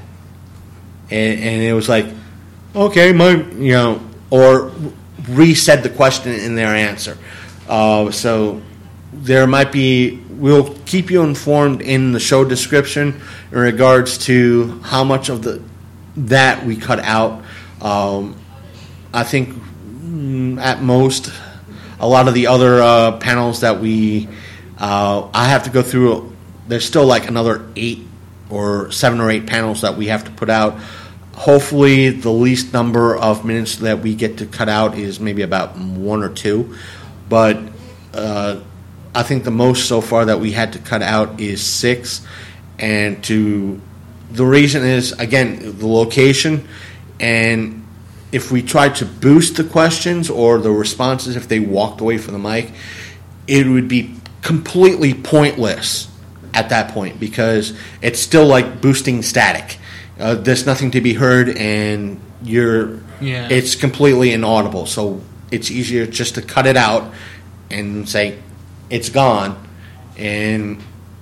And, and it was like, okay, my, you know, or resaid the question in their answer. Uh, so there might be, we'll keep you informed in the show description in regards to how much of the that we cut out. Um, I think mm, at most, a lot of the other uh, panels that we, uh, I have to go through, there's still like another eight or seven or eight panels that we have to put out. Hopefully the least number of minutes that we get to cut out is maybe about one or two. But uh, I think the most so far that we had to cut out is six. And to the reason is, again, the location. And if we tried to boost the questions or the responses if they walked away from the mic, it would be completely pointless at that point because it's still like boosting static. Uh, there's nothing to be heard, and you're yeah. it's completely inaudible. So it's easier just to cut it out and say it's gone, and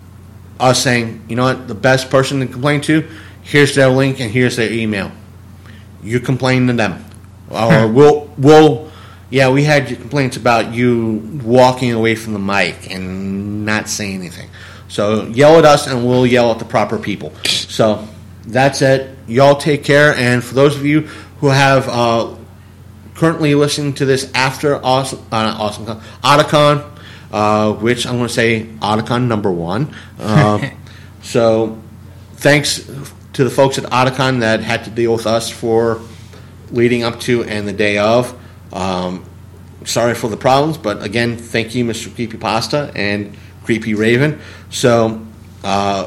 us saying, you know what, the best person to complain to, here's their link and here's their email. You complain to them, or we'll we'll yeah we had complaints about you walking away from the mic and not saying anything. So yell at us and we'll yell at the proper people. So that's it. Y'all take care. And for those of you who have uh, currently listening to this after awesome, uh, awesome Otakon, uh, which I'm going to say Otakon number one. Uh, so thanks to the folks at Otakon that had to deal with us for leading up to and the day of. Um, sorry for the problems, but again, thank you, Mister Creepypasta and Creepy Raven. So, uh,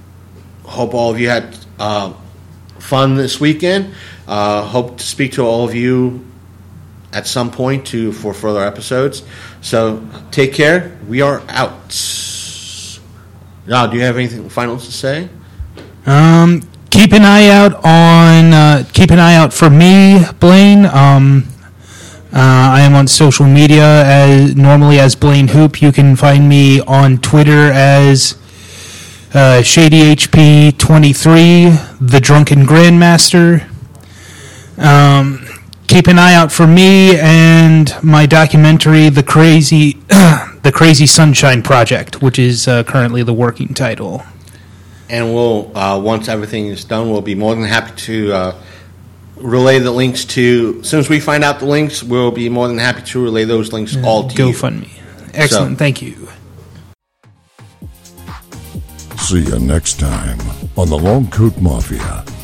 hope all of you had uh, fun this weekend. Uh, hope to speak to all of you at some point to for further episodes. So, take care. We are out. Now, do you have anything final to say? Um, keep an eye out on. Uh, keep an eye out for me, Blaine. Um. Uh, I am on social media as normally as Blaine Hoop. You can find me on Twitter as uh, Shady H P twenty-three, the Drunken Grandmaster. Um, keep an eye out for me and my documentary, the Crazy, the Crazy Sunshine Project, which is uh, currently the working title. And we'll uh, once everything is done, we'll be more than happy to. Uh, relay the links to, as soon as we find out the links, we'll be more than happy to relay those links yeah, all to you. GoFundMe. Excellent. So. Thank you. See you next time on the Long Coat Mafia.